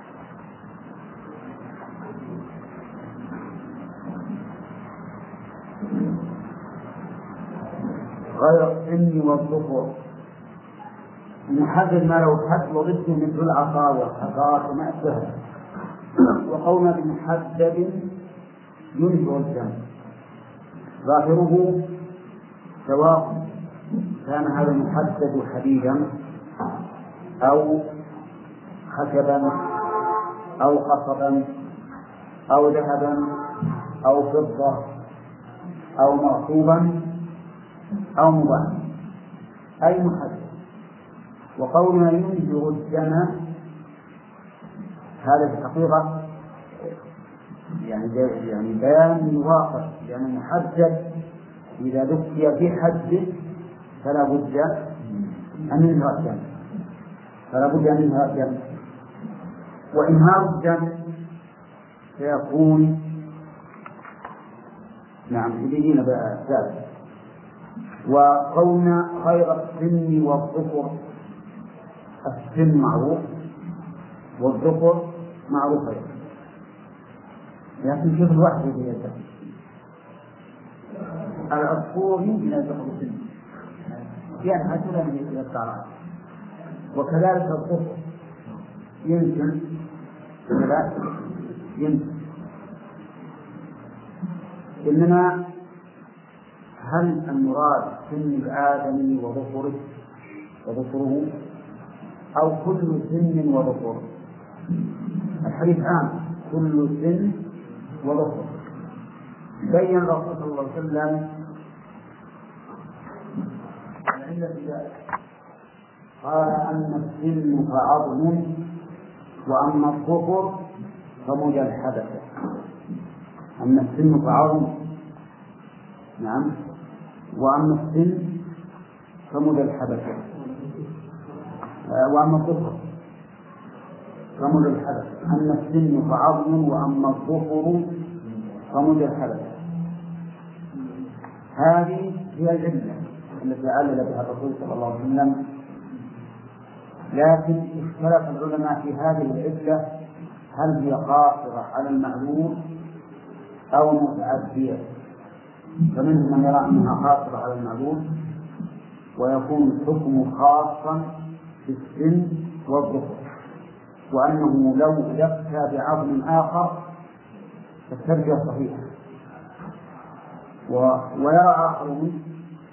غير السن والظهر محدد ما له حد وضده مثل العصا والحقار وما أشبهه. وقولنا بمحدد ينشئ الدم ظاهره سواء كان هذا المحدد حديدا أو خشبا أو قصبا أو ذهبا أو فضة أو مغصوبا أو مباحا أي محدد. وقولنا ينشئ الدم هذا في الحقيقة يعني يعني بيان واقع، لأن يعني المحدد إذا ذكي في حد فلا بد أن ينهى الدم فلا بد أن ينهى الدم وإنهاء الدم سيكون نعم يجينا ذلك. وقولنا غير السن والظفر، السن معروف والظفر معروف أيضا، لكن شوف الواحد في يده العصفور يمكن أن يدخل السن يعني حتى من الطعام، وكذلك الظفر يمكن كذلك يمكن. إنما هل المراد سن الآدمي وظفره وظفره أو كل سن وظفر؟ الحديث عام كل سن وظفر. بين الرسول صلى الله عليه وسلم العلة في ذلك، قال أما السن فعظم وأما الظفر فمجلحدة. أما السن فعظم نعم، وأما السن فمجلحدة وأما الظفر فمجلحدة. أما السن فعظم وأما الظفر فمجلحدة. هذه هي العلة التي علل بها الرسول صلى الله عليه وسلم، لكن اختلف العلماء في هذه العلة هل هي قاصرة على المعلوم أو متعدية. فمنهم من يرى أنها قاصرة على المعلوم ويكون الحكم خاصا بالسن والظفر، وأنه لو لبس بعظم آخر فالترجمة صحيحة. ويرى آخرون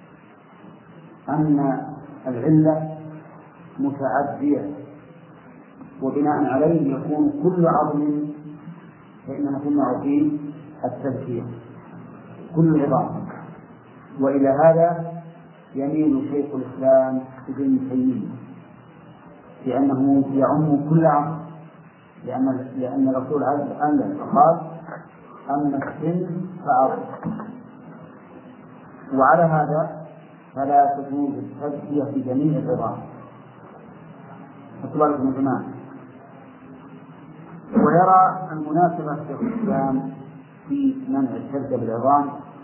أن العلة متعدية، وبناء عليه يكون كل عظم فإنما تمنع فيه التذكير كل عظام. وإلى هذا يميل شيخ الإسلام ابن تيمية لأنه يعم كل عظم، لأن لأن الرسول علم فقال أما السن فعظم. وعلى هذا فلا تجوز التذكية في جميع العظام. أطلق من زمان. ويرى المناسبة في الإسلام في منع التذكية بالعظام،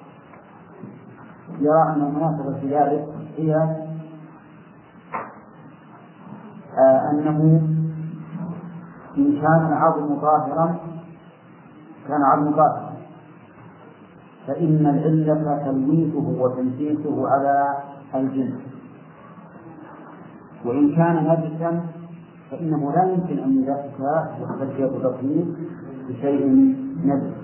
يرى أن المناسبة في ذلك هي آه أنه إن كان العظم طاهرا كان عظم طاهرا فإن العلة تلويثه وتنسيسه على الجنس، وإن كان نجسا فإنه لا يمكن أن يزكى وتزكية التطهير بشيء نجس.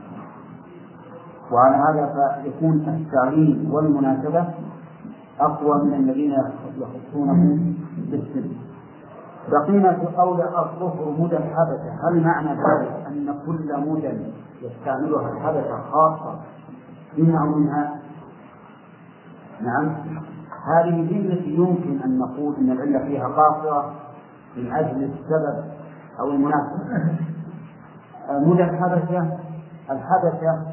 وعلى هذا فيكون التعليل والمناسبة أقوى من الذين يخصونه بالسن. بقينا في قول الظهر مدى الحبشة، هل معنى ذلك أن كل مدى يستعملها الحبشة خاصة منها ومنها؟ نعم، هذه التي يمكن أن نقول أن العلة فيها قاصرة من أجل السبب أو المناسبة. مدى الحبشة الحبشة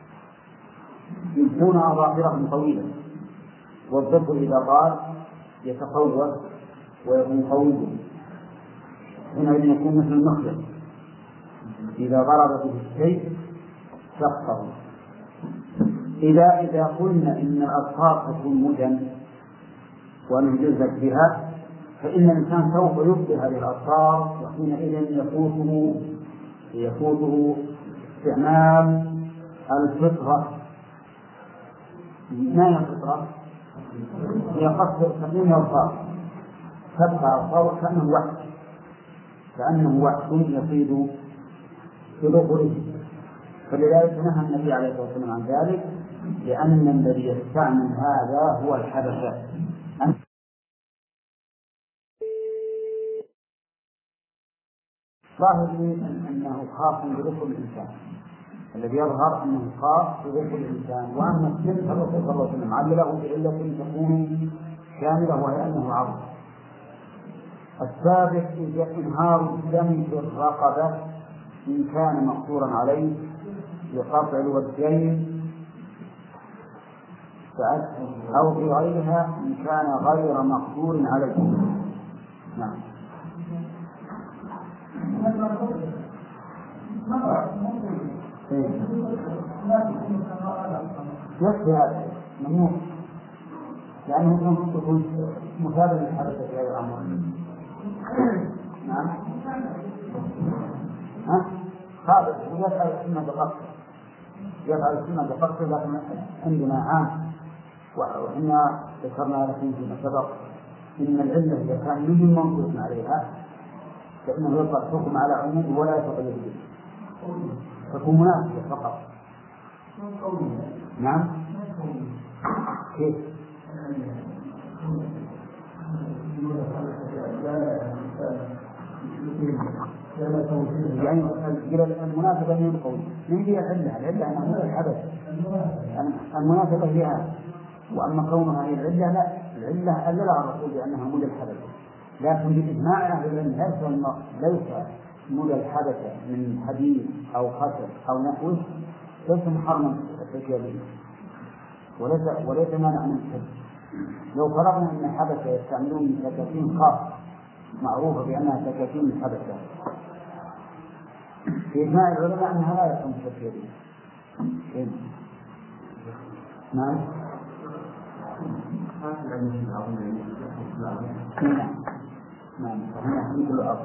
يكون أظافرهم طويلة، والظفر إذا قال يتقوى ويكون قويا، هنا يكون مثل المخلب إذا ضرب به الشيء شقه. إذا إذا قلنا إن الأظفار تكون مدن ونجزت بها فإن الإنسان سوف يبقي هذه الأظفار، وحينئذ يفوته يفوته استعمال الفطرة. ما هي الفطرة؟ هي قصر تقويم الأظفار، تبقى أظفار كأنه وحش كأنه وحش يصيد في ظهره. فلذلك نهى النبي عليه الصلاة والسلام عن ذلك، لأن الذي يستعمل هذا هو الحبشة. ظاهر أنه خاص بظفر الإنسان، الذي يظهر أنه خاص بظفر الإنسان. وأما السن فالرسول صلى الله عليه وسلم علله بعلة تكون شاملة وهي أنه عظم. السابق إذا إنهار الدم في الرقبة إن كان مقصورا عليه بقطع الوجهين أو في غيرها إن كان غير مقدور عليه. نعم. يكفي هذا ممنوع، لأنه ممكن تكون مثابا للحدث في هذا الأمر. نعم. ها؟ هذا يفعل السنة بقصر، يفعل السنة بقصر، لكن عندنا عام، وإحنا ذكرنا لكم فيما سبق إن العلة إذا كان من منصوص عليها فإنه يطلق حكم على عموم ولا يتقيد به، تكون مناسبة فقط. نعم. كيف؟ يعني المناسبة من القول من هي العلة؟ العلة أنها مدى الحدث، المناسبة هي هذا. وأما كونها هي العلة لا، العلة ألا لا الرسول بأنها مدى الحدث، لكن بإجماع أهل العلم ليس مدى الحدث من حديد أو خشب أو نحوه ليس محرما التكية به، وليس وليس مانع من الحدث. لو فرضنا أن الحبشة يستعملون سكاكين خاصة معروفة بأنها سكاكين الحبشة، في إجماع العلماء أنها لا يكون التكية به. نعم. نعم. هنا مثل الأرض.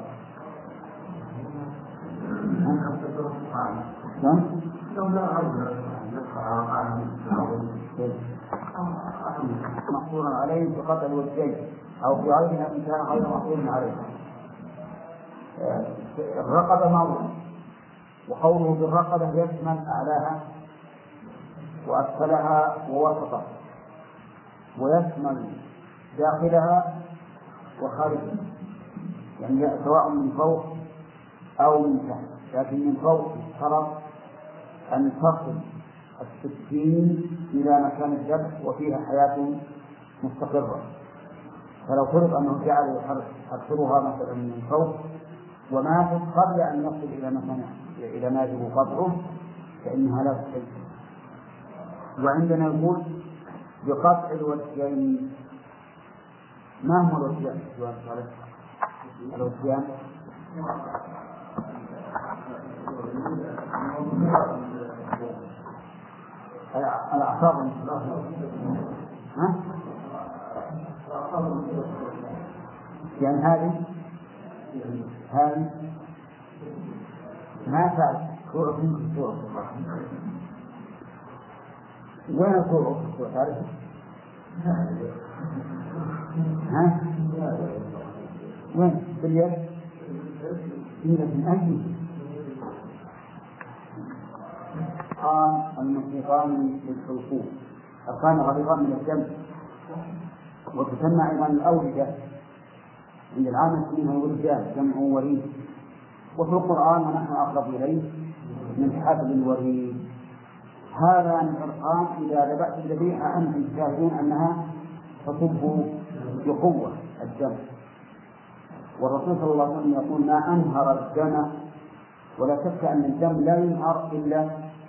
مقصورا عليه بقطع الوجهين أو في غيرها إن كان غير مقصور عليه. الرقبة موضوع، وقوله بالرقبة يشمل أعلاها وأسفلها ووسطها، ويشمل داخلها وخارجها، يعني سواء من فوق أو من تحت، لكن من فوق فرض أن تصل السكين إلى مكان الذبح وفيها حياة مستقرة. فلو فرض أنه جعل يحررها مثلا من فوق وماتت قبل أن يصل إلى مكان إلى ما يجب قطعه فإنها لا تحل. وعندنا يقول بقطع الوجهين. ما هو الوجهان؟ الوجهان الأعصاب ها؟ يعني هذه هذه ما فعل سوء في سوء وين سوء في سوء تعرف؟ ها؟ وين؟ باليد؟ إلى من أجل قام الموسيقان للحلقوم أركان غليظة من الجمع، وتسمى أيضا الأوردة عند العامة فيها الورجان جمع وريد، وفي القرآن ونحن أقرب إليه من حبل الوريد. هذا من الأرقام إذا ذبحت الذبيحة أنتم تشاهدون أنها تصب بقوة الدم، والرسول صلى الله عليه وسلم يقول ما أنهر الدم، ولا شك أن الدم لا ينهر إلا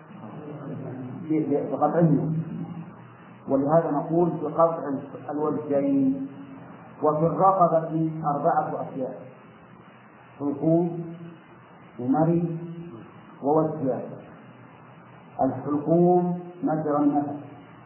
بقطعه، ولهذا نقول بقطع الوجهين. وفي الرقبة أربعة أشياء: حلقوم ومري ووجهان. الحلقوم مجرى النفس،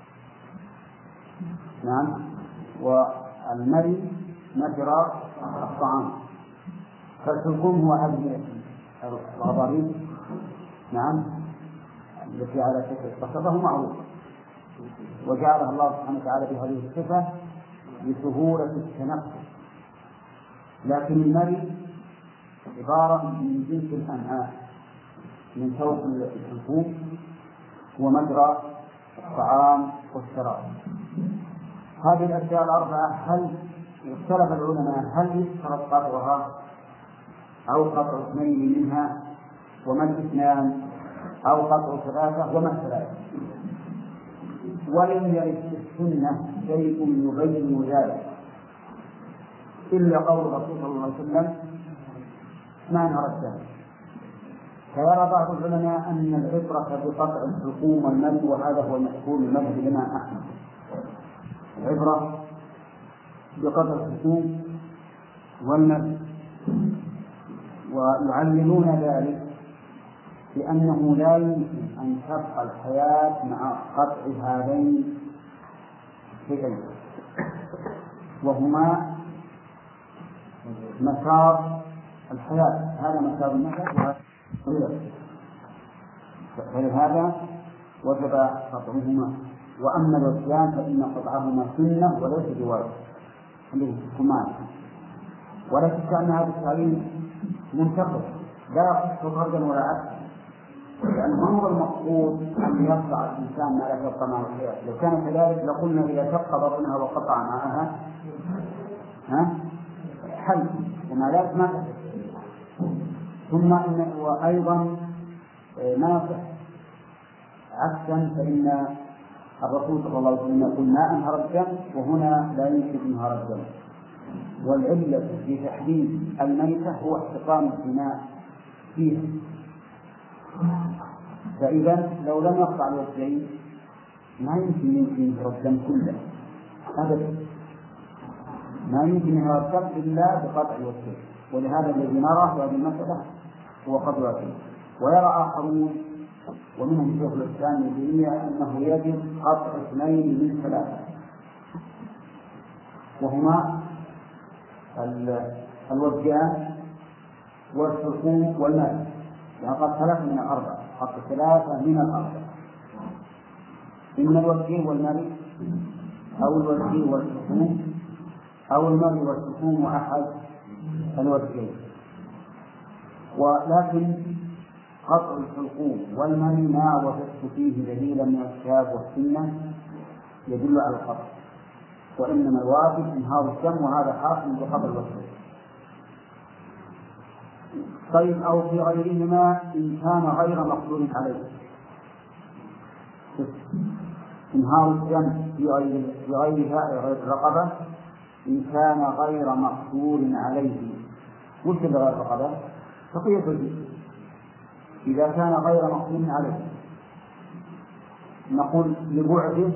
نعم، والمري مجرى الطعام. فالحلقوم هو هذه الغضاريف، نعم، التي على شكل قصده معروف، وجعلها الله سبحانه وتعالى بهذه الصفة لسهولة التنفس. لكن المري عبارة من جنس الأمعاء من فوق الحلقوم ومجرى الطعام والشراب. هذه الأشياء الأربعة هل اختلف العلماء هل يشترط قطعها أو قطع اثنين منها وما الاثنان، أو قطع ثلاثة وما الثلاثة؟ ولم يرد في السنة شيء يبين ذلك إلا قول الرسول صلى الله عليه وسلم ما نرى الدم. فيرى بعض العلماء أن العبرة بقطع الحلقوم والمد، وهذا هو المشهور من مذهب الإمام أحمد، العبرة بقطع الحلقوم والمد، ويعلمون ذلك لأنه لا يمكن أن تبقى الحياة مع قطع هذين الشيئين، وهما مسار الحياة، هذا مسار النفس، فلهذا وجب قطعهما. وأما الوصيان فإن قطعهما سنة وليس بواجب للحكمان، ولا شك أن هذا التعليم منتقد لا يصح فردا ولا عكسا، لأن هو المقصود أن يقطع الإنسان ما لا يبقى معه الحياة. لو كان كذلك لقلنا إذا شق بطنها وقطع معها ها حل، وما ذلك ما تحل. ثم إن وأيضا ما يصح عكسا، فإن الرسول صلى الله عليه وسلم يقول ما أنهر الدم، وهنا لا يمكن إنهار الدم. والعلة في تحديد الميتة هو احتقان الدماء فيها، فإذا لو لم يقطع الوجهين ما يمكن ينهر الدم كله أبدا، ما يمكن ينهر الدم إلا بقطع الوجهين. ولهذا الذي نرى في هذه المسألة هو قطع الوجهين. ويرى آخرون ومنهم شيخ الإسلام ابن تيمية أنه يجب قطع اثنين من ثلاثة، وهما الوجهان والحلقوم والمال، يعني قد ثلاثة من الأربعة، قد ثلاثة من الأربعة، إما الوجهين والمال أو الوجهين والحلقوم أو المال والحلقوم وأحد الوجهين. ولكن قطع الحلقوم والمال ما وجدت فيه دليلا من الكتاب والسنة يدل على القطع، وإنما الواجب إنهار الدم، وهذا حاصل بقطع الوجهين. طيب، أو في غيرهما إن كان غير مقدور عليه. إنهار الدم في غير في غيرها غير الرقبة إن كان غير مقدور عليه. وش غير الرقبة؟ بقية الجسم. إذا كان غير مقدور عليه نقول لبعده،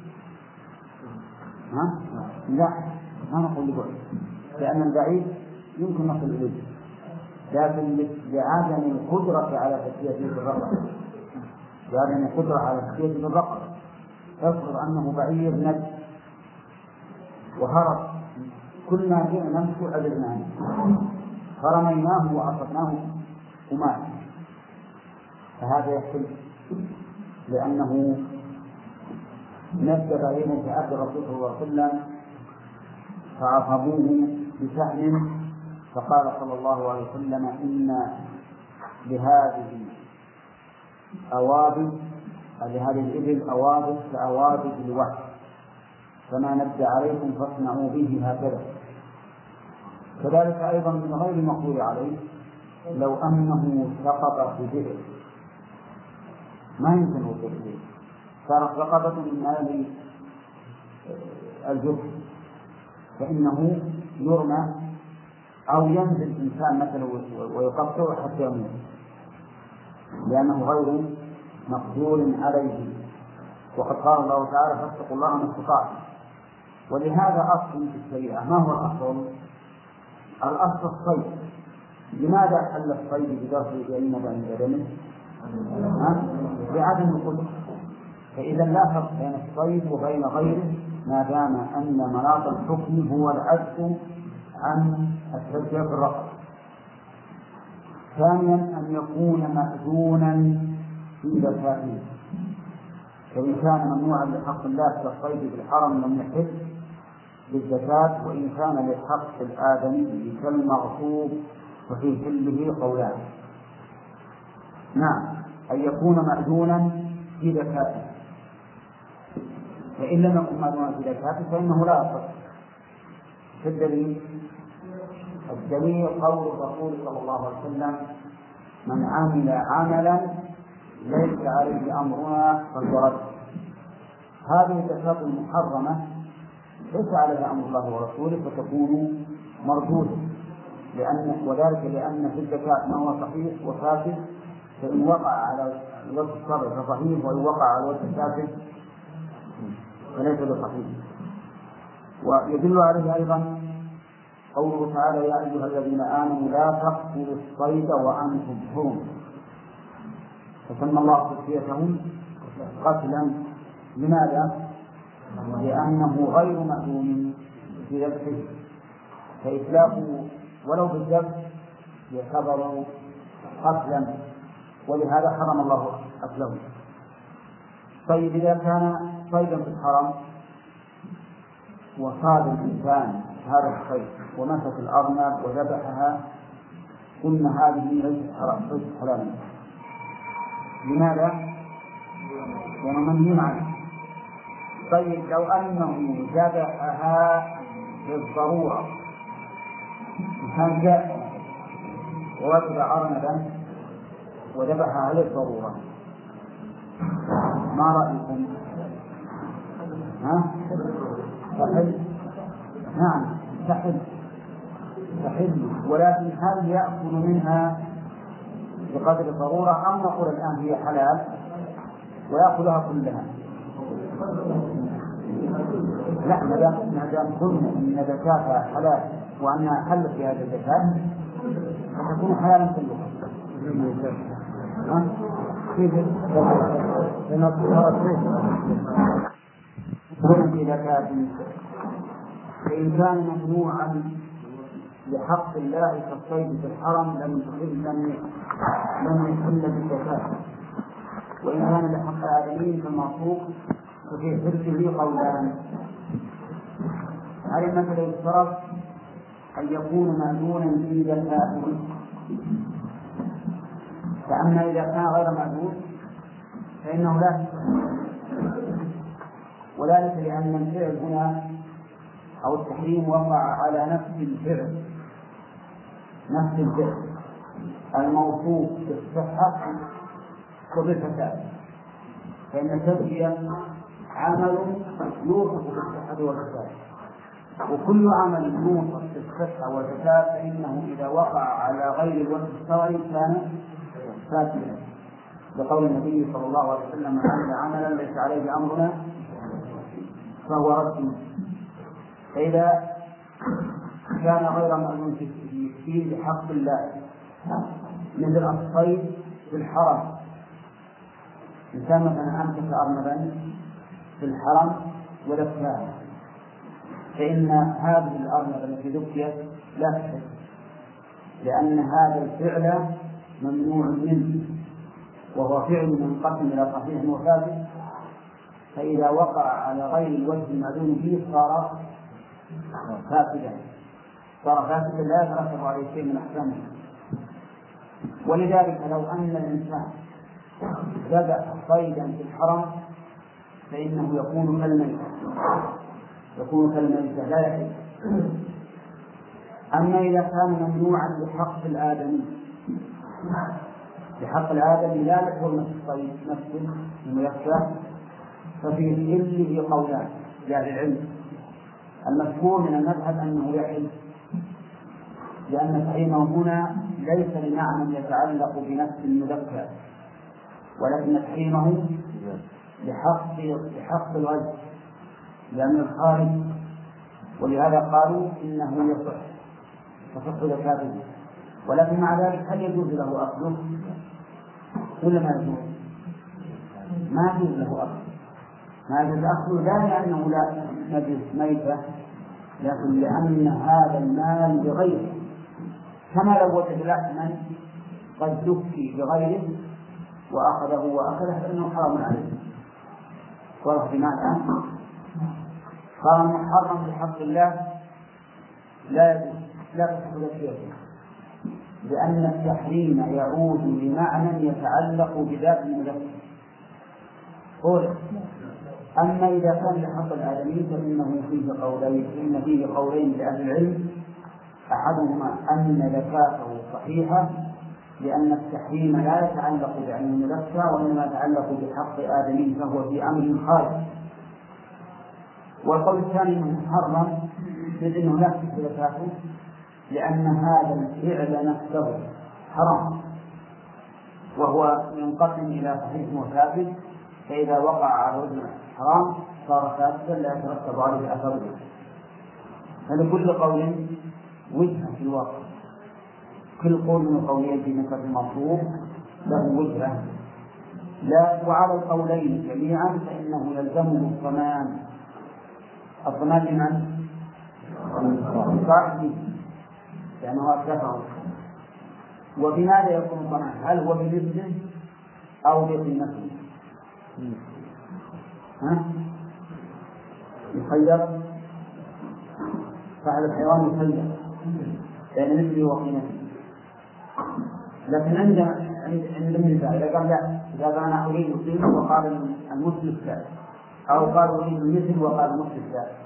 ها؟ لا، ما نقول لبعده، لأن البعيد يمكن نصل إليه، لكن لعدم القدرة على تسويته بالرقبة، لعدم القدرة على تسويته بالرقبة. افرض أنه بعير نجس وهرب، كل ما جئنا نمشي عدلنا عنه، فرميناه وأصبناه ومات، فهذا يحل، لأنه نزل عليهم في عهد الرسول صلى الله عليه وسلم فعصبوه بسهم، فقال صلى الله عليه وسلم إن لهذه أوابد لهذه الإبل أوابد كأوابد الوحي، فما نبدأ عليكم فاصنعوا به هكذا. كذلك أيضا من غير المقدور عليه لو أنه سقط في بئر ما يمكن وصول إليه، صارت رقبة من مال الجب، فإنه يرمى أو ينزل إنسان مثلا ويقطعه حتى يموت، لأنه غير مقدور عليه. وقد قال الله تعالى فاتقوا الله ما استطعتم. ولهذا أصل في الشريعة. ما هو الأصل؟ الأصل الصيد. لماذا حل الصيد بدرس الجريمة بين بدنه؟ لعدم القدرة. فإذا لا فرق بين الصيد وبين غيره ما دام أن مناط الحكم هو العجز عن التسوية في الرقبة. ثانيا أن يكون مأذونا في زكاته، فإن كان ممنوعا لحق الله كالصيد في الحرم لم يحل بالزكاة، وإن كان لحق الآدمي كالمغصوب ففي حله قولان. نعم، أن يكون مأذونا في زكاته، فإن لم يكن مأذونا في زكاته فإنه لا يصح. في الدليل الدليل قول الرسول صلى الله عليه وسلم من عمل عملا ليس عليه أمرنا فهو رد. هذه الزكاة المحرمة ليس عليها أمر الله ورسوله فتكون مردودة، لأن وذلك لأن في الزكاة ما هو صحيح وفاسد، فإن وقع على الوجه الصحيح فصحيح، وإن وقع على الوجه الفاسد فليس بصحيح. ويدل عليه أيضا قوله تعالى يا أيها الذين آمنوا لا تقتلوا الصيد وأنتم حرم، فسمى الله تسميتهم قتلا. لماذا؟ لأنه غير مأذون في ذبحه، فإتلافه ولو بالذبح يعتبر قتلا، ولهذا حرم الله أكله. طيب إذا كان صيدا في الحرم وصاد الإنسان هذا الصيد ومسك الأرنب وذبحها، قلنا هذه ليست حلالا. لماذا؟ لأنه منهي عنه. طيب لو أنه ذبحها للضرورة، كان جاء ووجد أرنبا وذبحها للضرورة، ما رأيكم؟ ها؟ تحل؟ نعم تحل تحل، ولكن هل يأكل منها بقدر الضرورة أم نقول الآن هي حلال ويأكلها كلها؟ لا، ما دام قلنا إن زكاتها حلال وأنها حلت في هذه الزكاة فتكون حلالا كلها. كيف؟ في زكاة فإن كان ممنوعا لحق الله كالصيد في الحرم لم لم لم يحل بالزكاة، وإن كان لحق آدمين كالمعصوب ففي حله قولان. هل مثلا يشترط أن يكون مأذونا في زكاته؟ فأما إذا كان غير مأذون فإنه لا يشترط، وذلك لأن الفعل هنا أو التحريم وقع على نفس الفعل نفس الفعل الموصوف بالصحة وبالفساد، فإن التزكية عمل يوصف بالصحة والفساد، وكل عمل يوصف بالصحة والفساد فإنه إذا وقع على غير الوجه الشرعي كان فاسدا، بقول النبي صلى الله عليه وسلم من عمل عملا ليس عليه أمرنا فهو رد. فإذا كان غير مأذون فيه بحق الله مثل الصيد في الحرم، إنسان مثلا أمسك أرنبا في الحرم وذبحها، فإن هذه الأرنبة التي ذكيت لا تحل، لأن هذا الفعل ممنوع منه، وهو فعل منقسم إلى صحيح وفاسد، فإذا وقع على غير الوجه المعلوم به صار فاسدا صار فاسدا لا يترتب عليه شيء من أحكامه. ولذلك لو أن الإنسان ذبح صيدا في الحرم فإنه يكون كالميتة يكون كالميتة لا يحل. أما إذا كان ممنوعا بحق الآدمي بحق الآدمي لا لحرمة الصيد نفسه الميسر، ففي حله قولان لأهل العلم. المشهور من المذهب أنه يحل، لأن تحريمه هنا ليس بمعنى يتعلق بنفس المذكر، ولكن تحريمه بحق بحق الوجه لأن الخارج، ولهذا قالوا إنه يصح تصح زكاته. ولكن مع ذلك هل يجوز له أكله ولا ما يجوز؟ ما يجوز له أكله ما يجوز أكله لا لأنه لا نجس ميتة، لكن لأن هذا المال بغيره، كما لو وجد لحما قد ذكي بغيره وأخذه وأكله فإنه حرام عليه. واضح بمعنى قال محرم بحق الله لا يجوز لا تصح زكاته، لأن التحريم يعود بمعنى يتعلق بذات المذكر. أما إذا كان بحق الآدمي فإنه فيه قولين إن فيه قولين لأهل العلم، أحدهما أن زكاته صحيحة لأن التحريم لا يتعلق بعين المذكر وإنما يتعلق بحق آدمي فهو في أمر خارج. والقول الثاني أنه محرم لأنه لا تصح زكاته لأن هذا الفعل نفسه حرام وهو ينقسم إلى صحيح وفاسد، فإذا وقع على وجه حرام صار فاسدا لا يترتب عليه أثر. فلكل قول وجهة في الواقع، كل قول من القولين في نكرة المطلوب له وجهة. لا وعلى القولين جميعا فإنه يلزمه الضمان. الضمان لمن؟ صاحبه لأنه أتلفه. وبماذا يكون الضمان؟ هل هو بنفسه أو بقيمته؟ ها؟ يخير صاحب الحيوان يخير بين مثله وقيمته، لكن عند عند النساء إذا قال لا إذا قال أنا أريد القيمة وقال المثل الثاني، أو قال أريد المثل وقال المثل الثاني،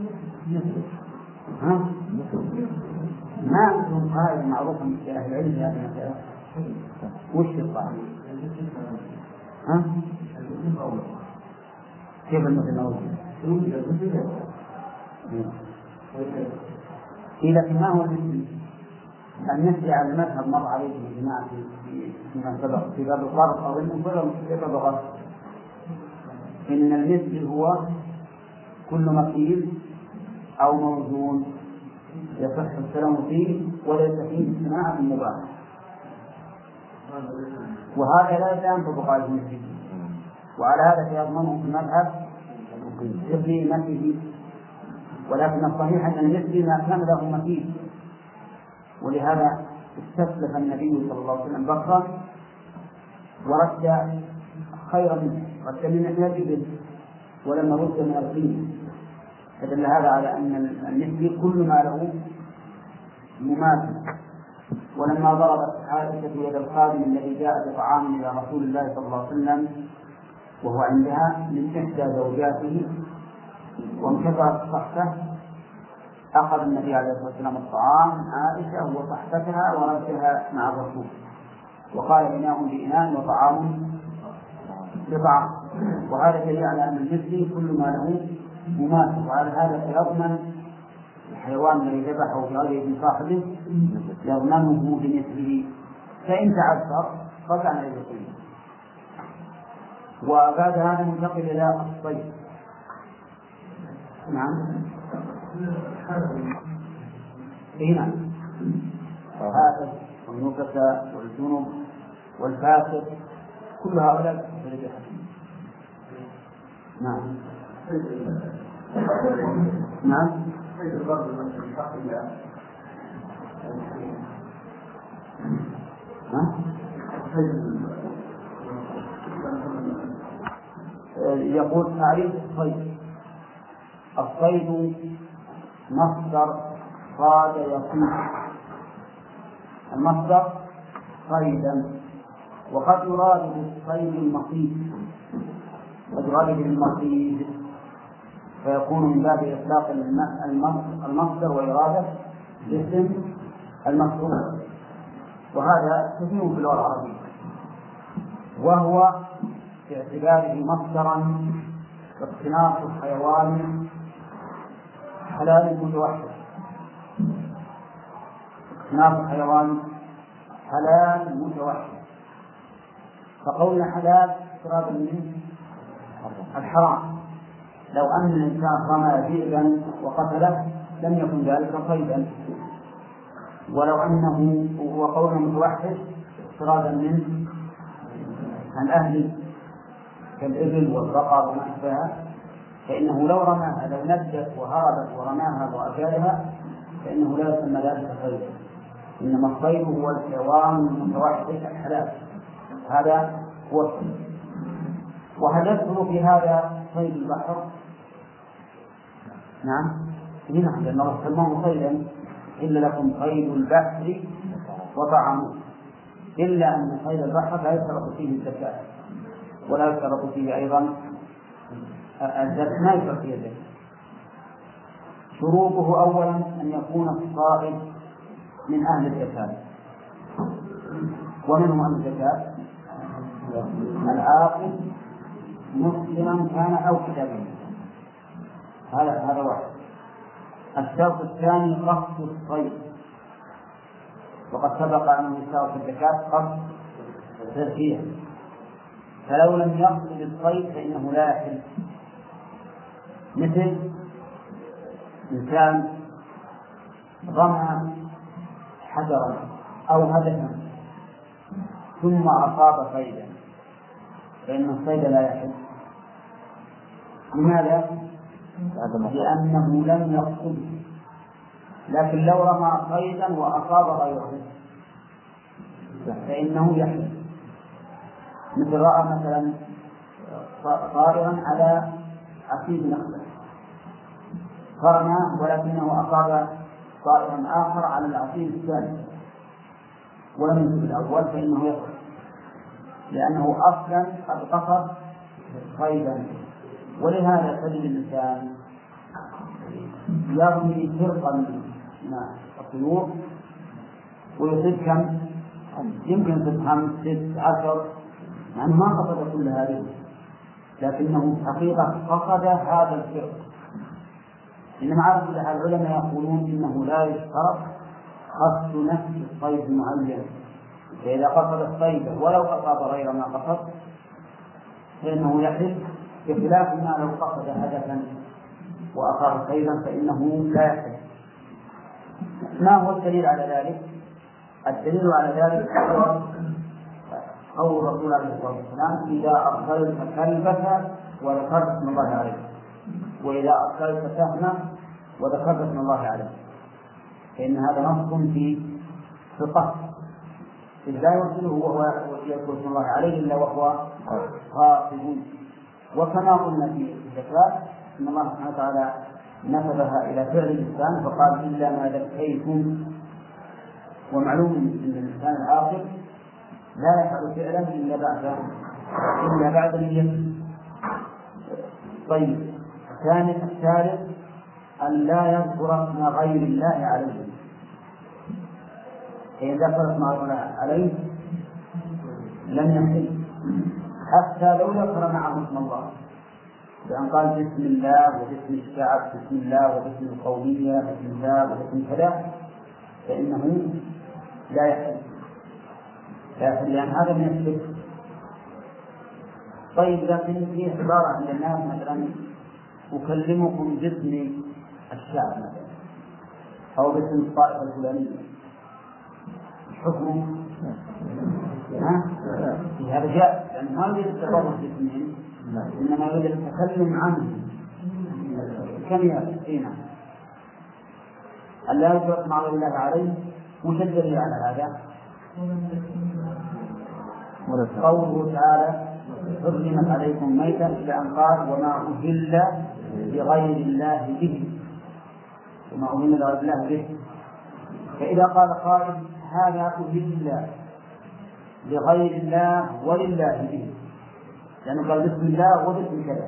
ها؟ ما عندهم قاعدة معروفة في أهل العلم في هذه المسألة. وش القاعدة؟ ها؟ كيف المثل الأول؟ إذا ما هو المثل؟ المثل على المذهب مر عليه الجماعة في فيما سبق في باب القرض أو المنفرد في باب الغرض. إن المثل هو كل مكيل أو موزون يصح الكلام فيه وليس فيه صناعة مباحة، وهذا لا ينطبق على المثل، وعلى هذا يضمنه في المذهب بقيمته. ولكن الصحيح أن المثل ما كان له مكيل، ولهذا استسلف النبي صلى الله عليه وسلم بكرا ورد خيرا منه، رد من الإبل ولما رد من القيمة، فدل هذا على أن المثل كل ما له مماثل. ولما ضربت عائشة يد الخادم الذي جاء بطعام إلى رسول الله صلى الله عليه وسلم وهو عندها من إحدى زوجاته وانكسرت صحته، أخذ النبي عليه الصلاة والسلام الطعام عائشة وصحتها وردها مع الرسول، وقال إناء بإناء وطعام بطعام. وهذا دليل على أن المثل كل ما له مماثل، وعلى هذا يضمن الحيوان الذي ذبحه بغير إذن صاحبه يضمنه بمثله، فإن تعثر رجع إلى القيمة. وبعد هذا ننتقل إلى الصيد. نعم هنا هذا والنكسة والجنوب والفاسق كل هؤلاء درجة. نعم نعم يقول تعريف الصيد. الصيد مصدر صاد يصيد، المصدر صيدا، وقد يراد بالصيد المصيد، قد يراد بالمصيد فيكون من باب إطلاق المصدر وإرادة باسم المصدر، وهذا كثير في اللغة العربية، وهو باعتباره مصدرا اقتناص الحيوان حلال متوحد، اقتناص الحيوان حلال متوحد، فقولنا حلال اقترابا من الحرام. لو أن الإنسان رمى ذئبا وقتله لم يكن ذلك صيدا، ولو أنه وقولنا متوحد اقترابا من الأهل كالإبل والبقر وما أشبهها، فإنه لو رماها لو ندت وهربت ورماها وأكلها فإنه لا يسمى ذلك صيدا، إنما الصيد هو الحيوان المتوحد الحلال، هذا هو الصيد. وهل يدخل في هذا صيد البحر؟ نعم، هنا لأنه سماه صيدا إلا لكم صيد البحر وطعمه، إلا أن صيد البحر لا يشترط فيه الزكاة ولا يشترط فيه أيضا الزكاة، ما يشترط فيه الزكاة. شروطه أولا أن يكون الصائد من أهل الزكاة، ومنهم أهل الزكاة العاقل مسلما كان أو كتابيا، هذا هذا واحد. الشرط الثاني قصد الصيد، وقد سبق أنه يشترط في الزكاة قصد التزكية، فلو لم يقصد الصيد فإنه لا يحل. مثل إنسان رمى حجرا أو هدفا ثم أصاب صيدا فإن الصيد لا يحل. لماذا؟ لأنه لم يقصده، لكن لو رمى صيدا وأصاب غيره فإنه يحل. مثل رأى مثلا طائرا على عصيب نخلة فرماه ولكنه أصاب طائرا آخر على العصيب الثاني ولم يصب الأول فإنه يقصد، لأنه أصلا قد قصد صيدا. ولهذا تجد الإنسان يرمي فرقا من الطيور ويصيب كم؟ يمكن يصيب خمس ست عشر، يعني ما قصد كل هذه، لكنه حقيقة قصد هذا الفرق. إنما على كل حال العلماء يقولون إنه لا يشترط قصد نفس الصيد المعين، فإذا قصد الصيد ولو أصاب غير ما قصد فإنه يحل، بخلاف ما لو قصد هدفا وأصاب صيدا فإنه لا يحل. ما هو الدليل على ذلك؟ الدليل على ذلك هو قول الرسول عليه الصلاة والسلام: إذا أرسلت كلبك وذكرت اسم الله عليه، وإذا أرسلت سهما وذكرت اسم الله عليه، فإن هذا نص في القصد، إذ لا يرسله وهو يذكر اسم الله عليه إلا وهو قاصد. وكما قلنا في الزكاة إن الله سبحانه وتعالى نسبها إلى فعل الإنسان فقال: إلا ما ذكيتم. ومعلوم أن الإنسان العاقل لا يفعل فعلا إلا بعد إلا بعد نيته. طيب، الثاني الثالث أن لا يذكر اسم غير الله عليه، إذا ذكر اسم الله عليه لم يحل، حتى لو ذكر معه اسم الله، بأن قال بسم الله وباسم الشعب، بسم الله وباسم القومية، بسم الله وباسم كذا، فإنه لا يحل لا يحل لأن هذا من الشرك. طيب، لكن في عبارة عند الناس مثلا: أكلمكم باسم الشعب مثلا أو باسم الطائفة الفلانية، حكمه ها؟ في هذا جاء، لأن ما يريد التطرف باسمهم، إنما يريد التكلم عنه كم فينا أن لا يذكر اسم الله عليه. وش الدليل على هذا؟ قوله تعالى حرمت عليكم ميتة إلى أن قال وما أهل لغير الله به، وما أهل لغير الله به. فإذا قال قائل هذا أهل لغير الله ولله به، لأنه قال بسم الله وبسم كذا،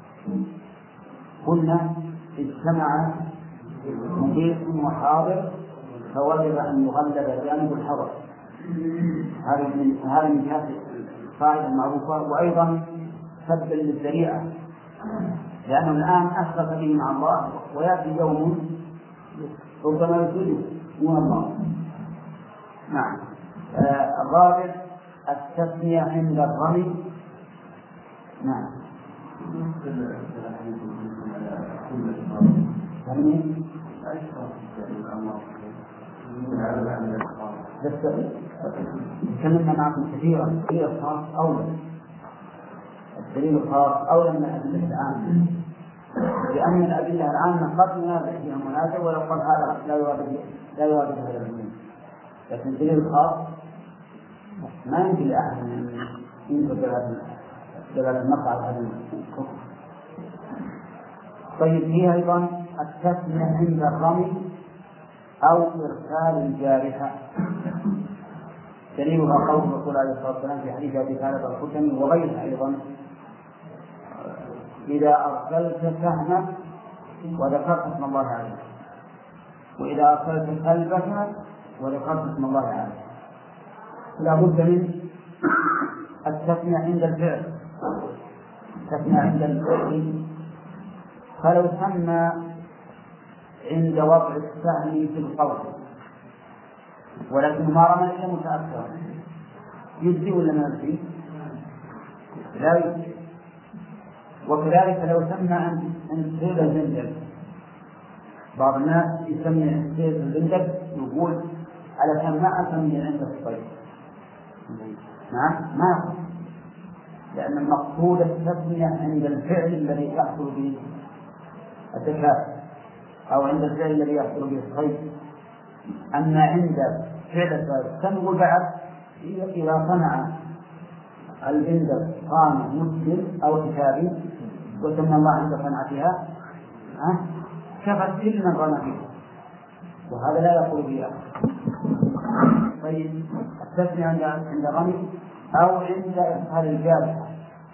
قلنا اجتمع مضيف وحاضر فوجب أن يغلب جانب الحضر. هذا من هذا من جهة القاعدة المعروفة، وأيضا سبا للذريعة، لأنه الآن أشرك به مع الله ويأتي يوم ربما يسجد دون الله. نعم. آه الرابع التسمية عند الرمي. نعم. تكلمنا معكم كثيرا الدليل الخاص أولى، الدليل الخاص أولى من الأدلة العامة، لأن الأدلة العامة قد ينازع فيها منازع ولو قال هذا لا يوافق لا يوافق هذا الدليل، لكن الدليل الخاص ما يمكن لأحد أن ينكر دلالة النص على هذا الحكم. طيب فيها أيضا التسمية عند الرمي أو إرسال الجارحة، دليلها قول الرسول عليه الصلاة والسلام في حديث أبي ثعلبة الخشني وغيرها أيضا إذا أرسلت سهما وذكرت اسم الله عليه، وإذا أرسلت كلبك وذكرت اسم الله عليه. لا بد من التسمية عند الفعل، التسمية عند الفعل. فلو سمى عند وضع السهم في القوس ولكن ما رمى إلا متأخرا يجزي ولا ما يجزي؟ لا يجزي. وكذلك لو سمى عند سيد الزندب، بعض الناس يسمي سيد الزندب يقول على كم ما أسمي عند الصيد. نعم ما، لأن المقصود التسمية عند الفعل الذي يحصل به التكاثر أو عند الفعل الذي يحصل به الصيد. أما عند فعل الصيد سمو بعد إذا صنع البندر قام مسلم أو كتابي وسمى الله عند صنعتها كفت كل من رمى فيها، وهذا لا يقول بها. طيب التسمية عند عند الرمي أو عند إدخال الجارحة.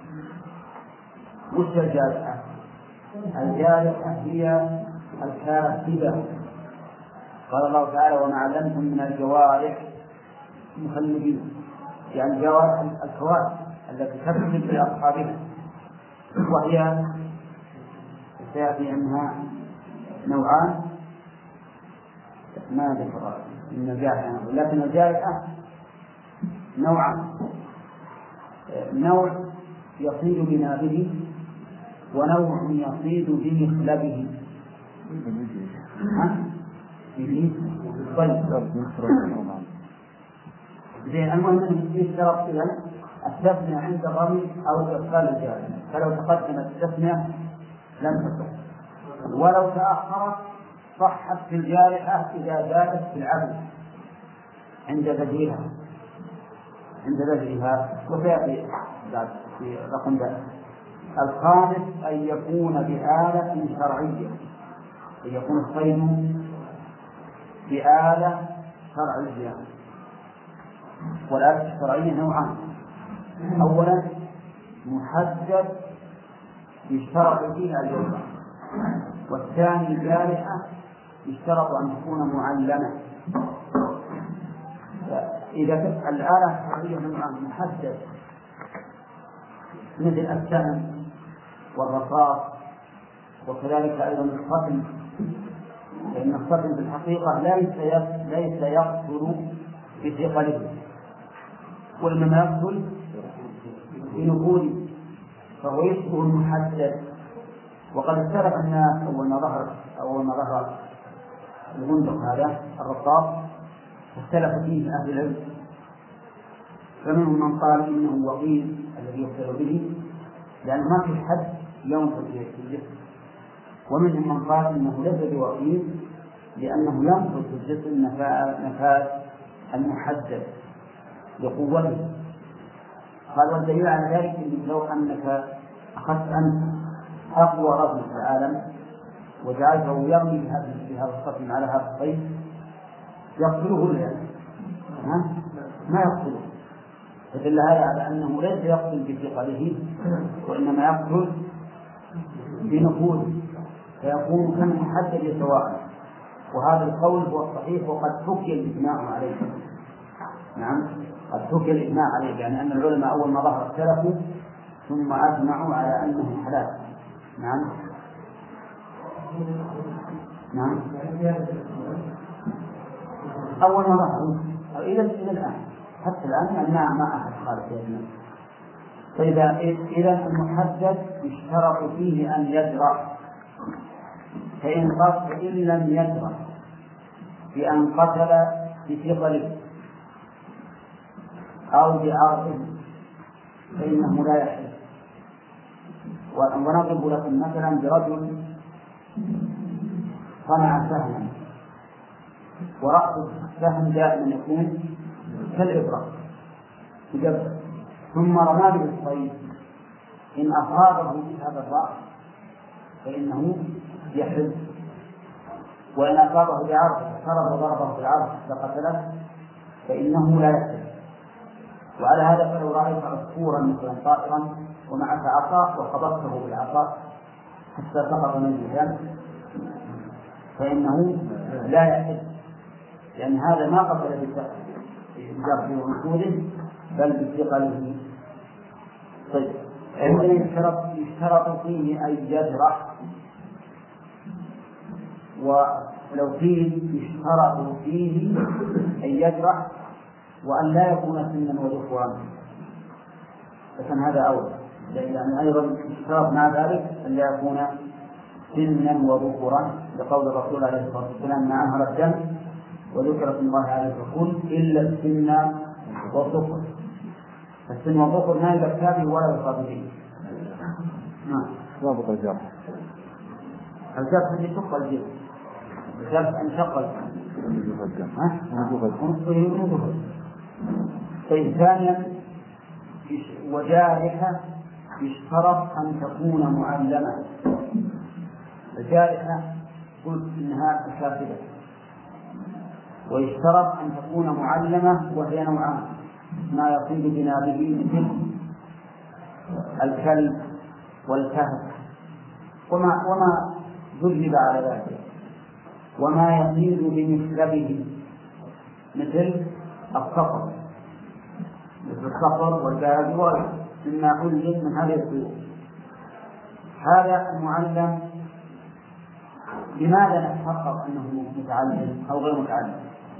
وش الجارحة؟ الجارحة هي الكاسبة. قال الله تعالى وما علمتم من الجوارح مخلدين، يعني الجوارح الكواكب التي تكذب لأصحابها، وهي سيأتي عنها نوعان ما ذكر من الجارحة، لكن الجارحة نوعان، نوع يصيد بنابه ونوع يصيد بمخلبه. زين المهم أن يشترط إذن التسمية عند الرمي أو إرسال الجارحة، فلو تقدمت التسمية لم تصح، ولو تأخرت صحت في الجارحة إذا زادت في العبد عند بديها عند بديها. وسيأتي بعد في رقم ذلك. الخامس أن يكون بآلة شرعية، أن يكون الصيد بآلة شرعية. والآلة الشرعية نوعان: أولا محدد يشترط فيها الجوهر، والثاني الجارحة يشترط أن تكون معلمة. إذا كانت الآلة الشرعية نوعان: محدد مثل السهم والرصاص، وكذلك أيضا الصدم، لأن الصدم في الحقيقة ليس يقتل بثقله وإنما يقتل بنفوذه، فهو يشبه المحدد. وقد اختلف الناس أول ما ظهر أول ما ظهر البندق هذا الرصاص، اختلف فيه أهل العلم، فمنهم من قال إنه وقيل الذي يقتل به لأنه ما في حد ينفذ في الجسم، ومنهم من قال إنه ليس بوقيل لأنه ينفذ في الجسم نفاذ المحدد لقوته. قال والدليل على ذلك أن لو أنك أخذت أنت أقوى رجل في العالم وجعلته يرمي بهذا الصف على هذا الصيد يقتله ولا ما يقتله؟ فدل هذا على أنه ليس يقتل بثقله وإنما يقتل بنفوذه فيكون كالمحدد سواء. وهذا القول هو الصحيح وقد حكي الإجماع عليه. نعم قد حكي الإجماع عليه، يعني أن العلماء أول ما ظهر اختلفوا ثم أجمعوا على أنه حلال. نعم نعم أول ما ظهر إلى إلى الآن حتى الآن يعني ما ما أحد قال في أجمع. فإذا إذا المحدد يشترط فيه أن يجرح، فإن قصد إن لم يجرح بأن قتل بثقله أو بعرضه فإنه لا يحل. ونضرب لكم مثلا برجل صنع سهما ورأس السهم دائما يكون كالإبرة مجبر ثم رمى بالصيد، إن أصابه بهذا الرأس فإنه يحل، وإن أصابه بعرض فضرب وضربه بالعرض فقتله فإنه لا يحل. وعلى هذا فلو رأيت عصفورا مثلا طائرا ومعك عصا وخبطته بالعصا حتى سقط من الجبال فإنه لا يحل، لأن هذا ما قتل بجرحه ونفوذه بل بثقله. طيب عندما يشترط, يشترط فيه أن يجرح، ولو فيه يشترط فيه أن يجرح وأن لا يكون سنا وذكورا فكان هذا أول، يعني أيضا يشترط مع ذلك أن لا يكون سنا وذكورا لقول الرسول عليه الصلاة والسلام ما أنهر الدم وذكر اسم الله عليه فقل إلا السن والذكر. السن والذكر لا يبكى به ولا يصاب به. نعم ضابط الجرح الجرح اللي شق الجلد الجرح أن شق الجلد. طيب ثانيا وجارحة يشترط أن تكون معلمة. الجارحة قلت إنها مشاكلة، ويشترط أن تكون معلمة وهي نوعان: ما يصيد بنابه مثل الكلب والكهف وما وما جرب على ذلك، وما يصيد بمثلبه مثل الصقر مثل الصقر والكهف وغيره مما علم من هذه الطيور. هذا المعلم لماذا نتحقق أنه متعلم أو غير متعلم؟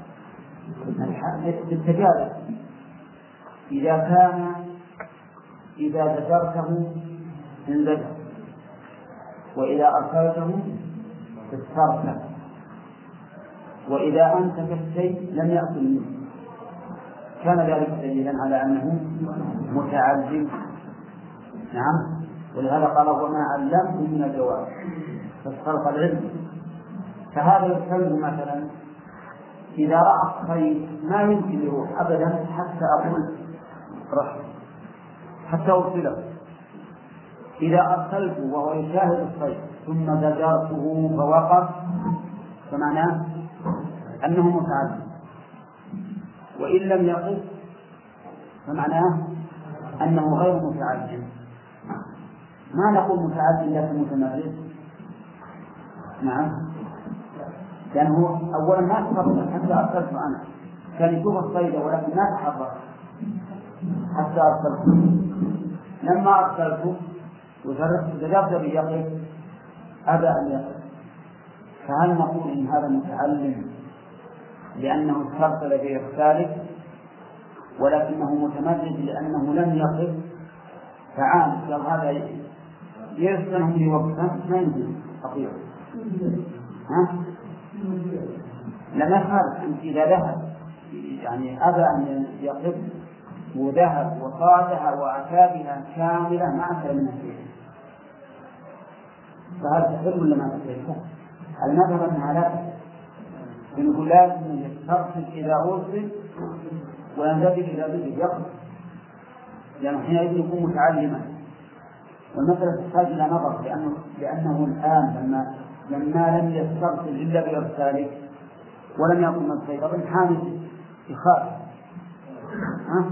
بالتجارب. إذا كان إذا زجرته انزجر، وإذا أرسلته استرسل، وإذا أمسك الشيء لم يأكل منه، كان ذلك دليلا على أنه متعلم. نعم ولهذا قال وما علمتم من الجواب فاسترق العلم. فهذا الكلب مثلا إذا رأى الصيد ما يمكن يروح أبدا حتى أقول رح حتى أرسله. إذا أرسلته وهو يشاهد الصيد ثم زجرته فوقف فمعناه أنه متعلم، وإن لم يقف فمعناه أنه غير متعلم. ما نقول متعلم لكن متمرس. نعم لأنه أولا ما تحرك حتى أرسلته أنا، كان يشوف الصيد ولكن ما تحرك حتى أرسلته. لما أرسلته وجربت بيقف أبى أن يقف. فهل نقول إن هذا متعلم لأنه استرسل بإرساله ولكنه متمرس لأنه لم يقف؟ فعام لو هذا يرسلهم لوقتا ما ينزل خطير. ها؟ لم يفعل إذا ذهب يعني أبى أن يقف وذهب وصادها وأتى كاملة ما أكل من الشيء، فهذا تحل ولا ما تحل؟ المذهب أنها لا تحل، يقول لازم يسترسل إذا أرسل وينزل إذا بده يقف. لأنه حينئذ يكون متعلما، والمسألة تحتاج إلى نظر، لأنه, لأنه الآن لما, لما لم يسترسل إلا بإرساله ولم يكن من سيطر حامل يخاف. ها؟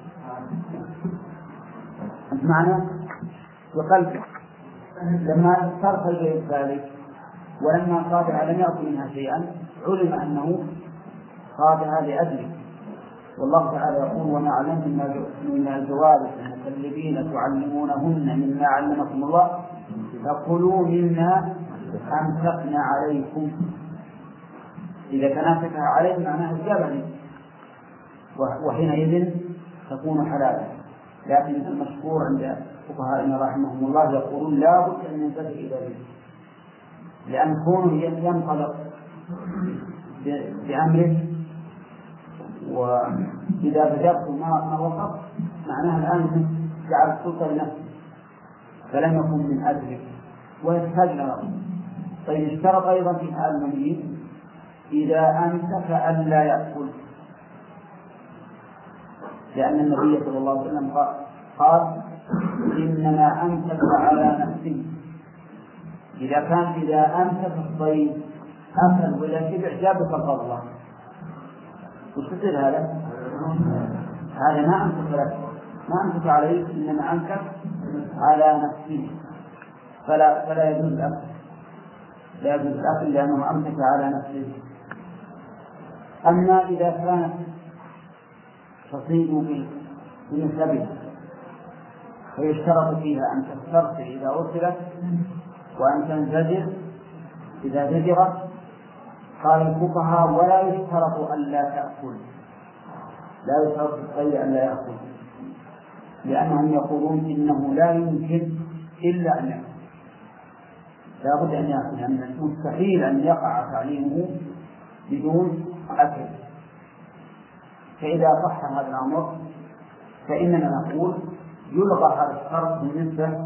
أنت معنا؟ وقلبه لما استرسل بإرساله ولما صادها لم يأكل منها شيئا علم أنه صادها لأجله. والله تعالى يقول: وما علمتم من الجوارح المكلبين تعلمونهن مما علمكم الله فكلوا مما أمسكنا عليكم. إذا كان أمسكها عليكم معناه الجبل، وحينئذ تكون حلالا. لكن المشهور عند فقهائنا رحمهم الله يقولون لا بد أن ينتبه إلى ذلك، لأن كونه ينطلق بأمره، وإذا بدأت ما وقف معناها الآن جعل السلطة لنفسه فلم يكن من أجله ويحتاج له. طيب اشترط أيضا في حال المميت إذا أمسك ألا يأكل، لأن النبي صلى الله عليه وسلم قال: إنما أمسك على نفسه. إذا كان إذا أمسك الصيد أكل ولا شبع جاب فقط الله، وش تصير هذا؟ هذا ما أمسك لك، ما أمسك عليه، إنما أمسك على نفسه، فلا فلا يجوز الأكل، لا يجوز الأكل لأنه أمسك على نفسه. أما إذا كانت تصيد بنسبه فيشترط فيها أن تسترسل إذا أرسلت وأن تنزجر إذا زجرت. قال الفقهاء: ولا يشترط أن لا تأكل، لا يشترط الصيد أن لا يأكل، لأنهم يقولون إنه لا يمكن إلا أن يأكل، لا بد أن يأكل، لأن مستحيل أن يقع تعليمه بدون أكل. فإذا صح هذا الأمر فإننا نقول يلغى هذا الشرط بالنسبة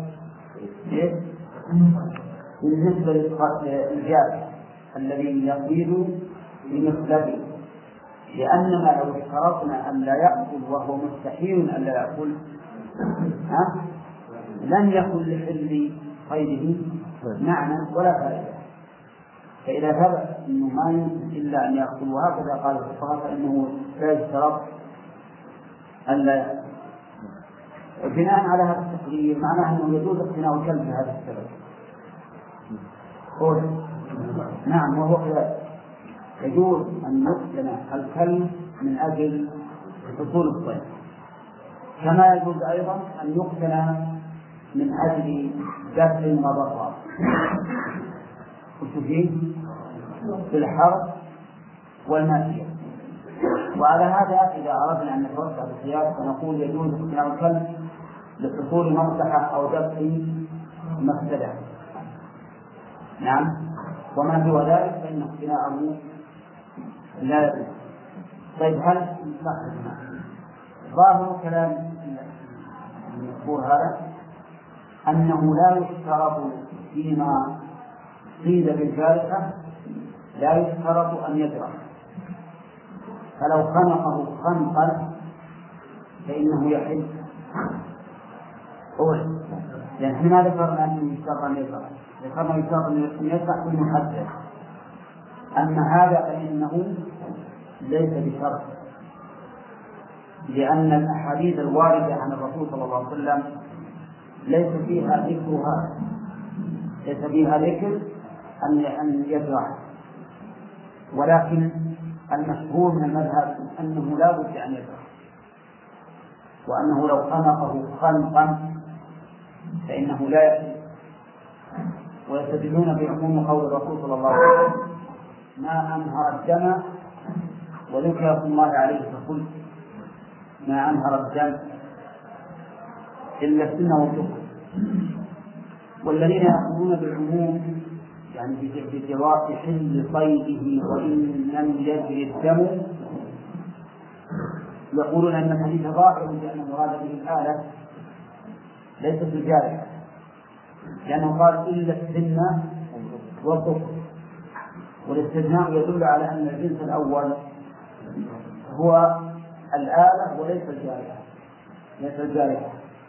بالنسبة للجارح الذي يصيد بمثله، لأننا لو اشترطنا أن لا يأكل وهو مستحيل أن لا يأكل ها؟ لن يكن لحل صيده معنى ولا فائدة. فإذا ثبت أنه ما يمكن إلا أن يأكل وهكذا قال الفقهاء فإنه لا يشترط أن لا يأكل. بناء على هذا التقرير معناه أنه يجوز اقتناء الكلب بهذا السبب. قول نعم، وهو كذلك يجوز أن يقتنى الكلب من أجل حصول الصيد، كما يجوز أيضا أن يقتنى من أجل دفع المضرات وتفيد في الحرب والماشية. وعلى هذا إذا أردنا أن نتوسع بالقياس فنقول يجوز اقتناء الكلب لحصول مصلحة أو دفع مفسدة. نعم، وما سوى ذلك فإن اقتناءه لا يجوز. طيب هل ظاهر كلام المذكور هذا أنه لا يشترط فيما قيل بالجارحة لا يشترط أن يجرح، فلو خنقه خنقا فإنه يحل. أول لأن احنا ما ذكرنا أنه يشترط أن يجرح، ذكرنا يشترط أن يجرح في محدد. أما هذا فإنه ليس بشرط، لأن الأحاديث الواردة عن الرسول صلى الله عليه وسلم ليس فيها ذكرها، ليس فيها ذكر أن يجرح، ولكن المشهور من المذهب أنه لا بد أن يجرح، وأنه لو خنقه خنقا فإنه لا يحل. ويستدلون بعموم قول الرسول صلى الله عليه وسلم: ما أنهر الدم وذكر اسم الله عليه فقل ما أنهر الدم إلا السن والذكر. والذين يقولون بالعموم يعني بجواز حل صيده وإن لم يجري الدم يقولون أن الحديث ظاهر لأن المراد به الآلة ليست الجارحة، لأنه قال إلا السن والظفر، والاستثناء يدل على أن الجنس الأول هو الآلة وليس الجارحة. ليس الجارحة.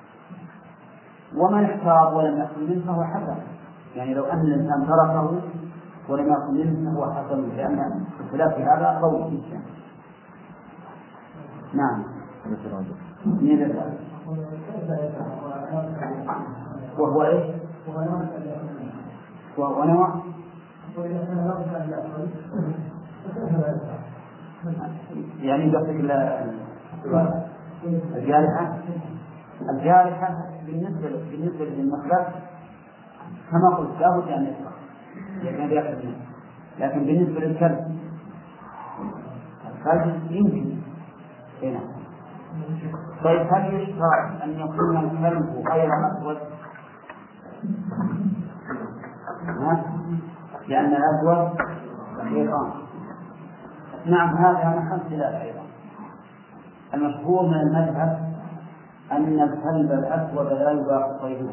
ومن احتاط ولم يأكل منه فهو حسن، يعني لو أن الإنسان تركه ولم يأكل منه فهو حسن، لأن الخلاف في هذا قوي جدا. نعم. وهو إيه؟ وهو نوع يعني قصدك الجارحة. الجارحة بالنسبة بالنسبة للمخلوق كما قلت لا بد أن يشرب يعني بيأكل منه، لكن بالنسبة للكلب الكلب يمكن هنا. طيب هل يشترط أن يكون الكلب غير أسود؟ لأن الأسود شيطان. نعم هذا محل خلاف أيضا. المشهور من المذهب أن الكلب الأسود لا يباح صيده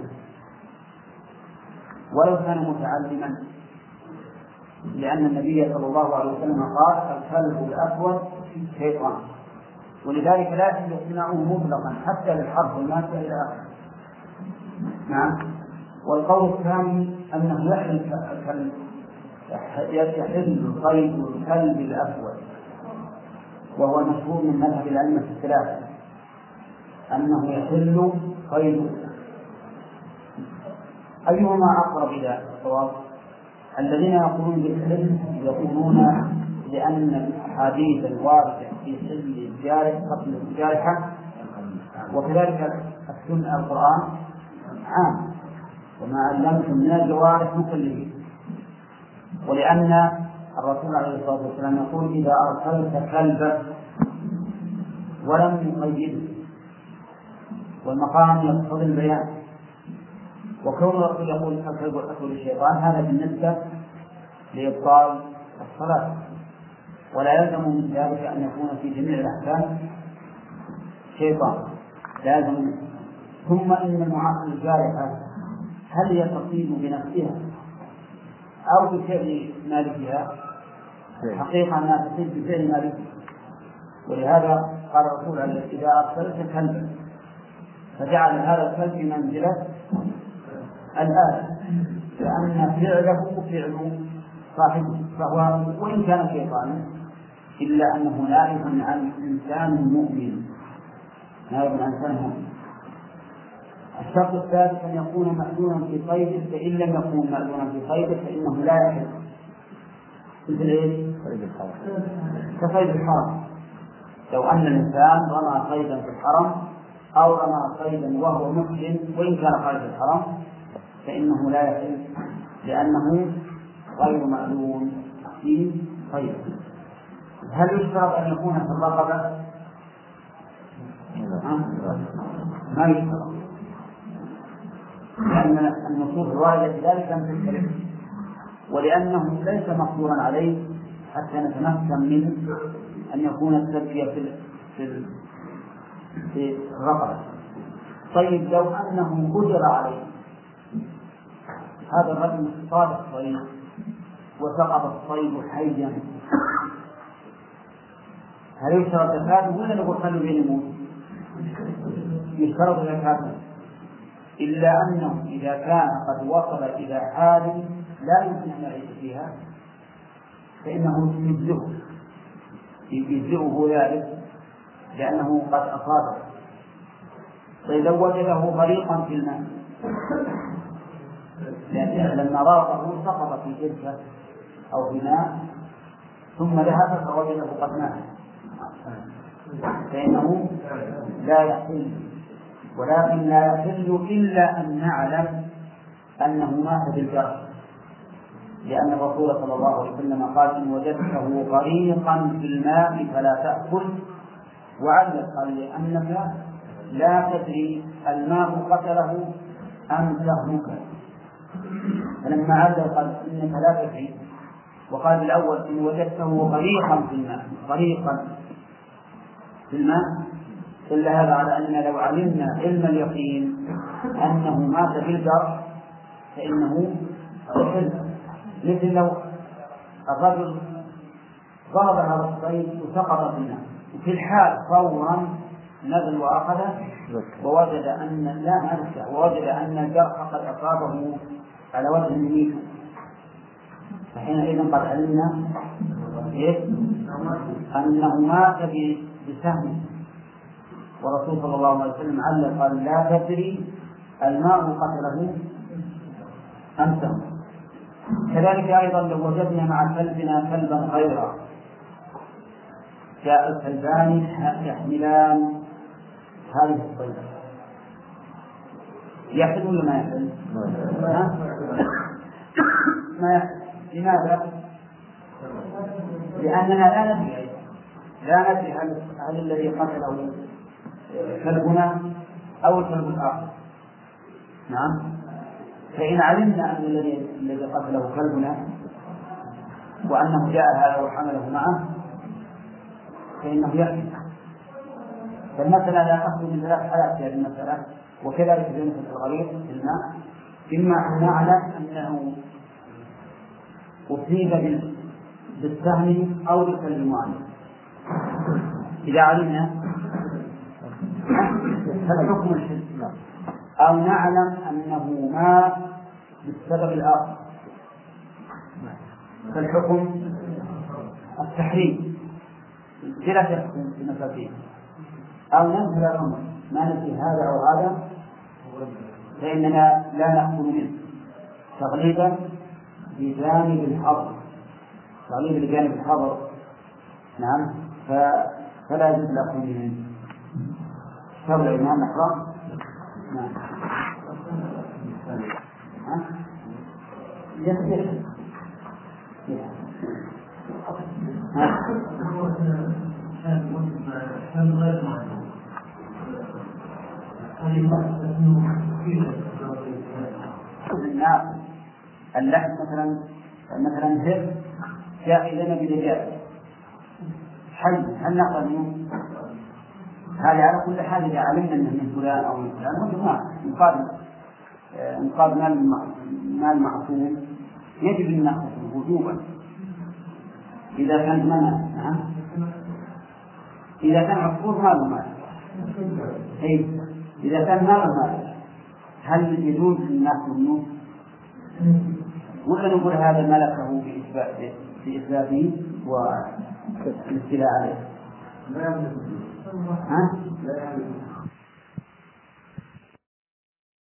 ولو كان متعلما، لأن النبي صلى الله عليه وسلم قال الكلب الأسود شيطان، ولذلك لا يجوز اقتناؤه مطلقا حتى للحرف والمادة إلى آخره. نعم. والقول الثاني أنه يحل يحل صيد الكلب الأسود، وهو المشهور من مذهب الأئمة الثلاثة أنه يحل صيد. أيهما أقرب إلى الصواب؟ الذين يقولون بالحل يقولون لأن الأحاديث الواردة في حل الجارح قتل الجارحة، وكذلك السنة القرآن عام وما علمتم من الجوارح مكلفين، ولأن الرسول عليه الصلاة والسلام يقول إذا أرسلت كلبا ولم يقيده، والمقام يقتضي البيان، وكون الرسول يقول الكلب الأسود الشيطان هذا بالنسبة لإبطال الصلاة، ولا يلزم من ذلك أن يكون في جميع الأحكام شيطان لازم. ثم إن المعاصي الجارحة هل هي تصيب بنفسها أو بفعل مالكها؟ حقيقة أنها تصيب بفعل مالكها، ولهذا قال الرسول عليه إذا أرسلت كلبا فجعل هذا الكلب بمنزلة الآن، لأن فعله فعل صاحبه، فهو وإن كان شيطانا إلا أنه نائب عن إنسان مؤمن، نائب عن إنسان مؤمن. الشرط الثالث أن يكون مأذونا في صيده، فإن لم يكن مأذونا في صيده فإنه لا يحل، مثل إيه؟ كصيد الحرم. لو أن الإنسان رمى صيدا في الحرم أو رمى صيدا وهو محرم وإن كان خارج الحرم فإنه لا يحل، لأنه غير مأذون في صيد. هل يشترط أن يكون في الرقبة؟ ما يشترط، لأن النصوص الواردة ذلك لم تختلف، ولأنه ليس مقدورا عليه حتى نتمكن من أن يكون التزكية في في في الرقبة. طيب لو أنه قدر عليه هذا الرجل اصطاد الصيد وسقط الصيد حيا، هل يشترط زكاته ولا نقول خلوا بين يموت؟ يشترط زكاته، إلا أنه إذا كان قد وصل إلى حال لا يمكن أن يعيش فيها فإنه يجزئه يجزئه ذلك لأنه قد أصابه. طيب لو وجده غريقا في الماء، لأن لما راقه سقط في جلسة أو في ماء ثم ذهب فوجده قد مات فإنه لا يحل، ولكن لا يحل إلا أن نعلم أنه مات بالجرح، لأن الرسول صلى الله عليه وسلم قال إن وجدته غريقا في الماء فلا تأكل، وعلق قال لأنك لا تدري الماء قتله أم سهمك، فلما علق قال إنك لا تدري، وقال بالأول إن وجدته غريقا في الماء غريقا في الماء، إلا هذا على أننا لو علمنا علم اليقين أنه مات بالجرح فإنه يحل. مثل لو الرجل ضرب هذا الصيد وسقط في الماء، وفي الحال فورا نزل وأخذه ووجد أن لا ما نفسه ووجد أن الجرح قد أصابه على وجه الميت، فحينئذ قد علمنا إيه؟ أنه مات بسهم، ورسول صلى الله عليه وسلم علق قال لا تدري الماء قتله أم سهم. كذلك أيضا لو وجدنا مع كلبنا كلبا غيره، جاء الكلبان يحملان هذه الصيدة، يحل ولا ما يحل؟ ما يحل. لماذا؟ لأننا لا ندري لا ندري هل, هل الذي قتله كلبنا أو الكلب الآخر. نعم. فإن علمنا أن الذي الذي قتله كلبنا وأنه جاء هذا وحمله معه فإنه يحمل. فالمسألة لا تخرج من ثلاث حالات في هذه المسألة، وكذلك في مثل الغريق في الماء، إما أن نعلم أنه أصيب بالسهم أو بالكلب المعين. إذا علمنا فالحكم الحل، أو نعلم أنه مات بالسبب الآخر فالحكم التحريم بلا شك في المساكين، أو ننزل الأمر ما ننزل هذا أو هذا فإننا لا نأخذ منه تغليبا بجانب الحظر، تغليبا بجانب الحظر. نعم. فلا يجوز الأخذ منه. شرع الإمام نحرم. نعم. ها؟ يخدر. اللحم مثلا مثلا هر جاء إلينا بدجاج حي، هل نأخذ منه؟ هذا على كل حال إذا علمنا أنه من فلان أو من فلان وجدناه مقابل مقابل مال معصوم يجب أن نأخذه وجوبا إذا كان منع. نعم. إذا كان عصفور ماله مال، إذا كان ماله مال هل يجوز أن نأخذ منه ولا نقول هذا ملكه بإثباته والاستيلاء عليه؟ ها؟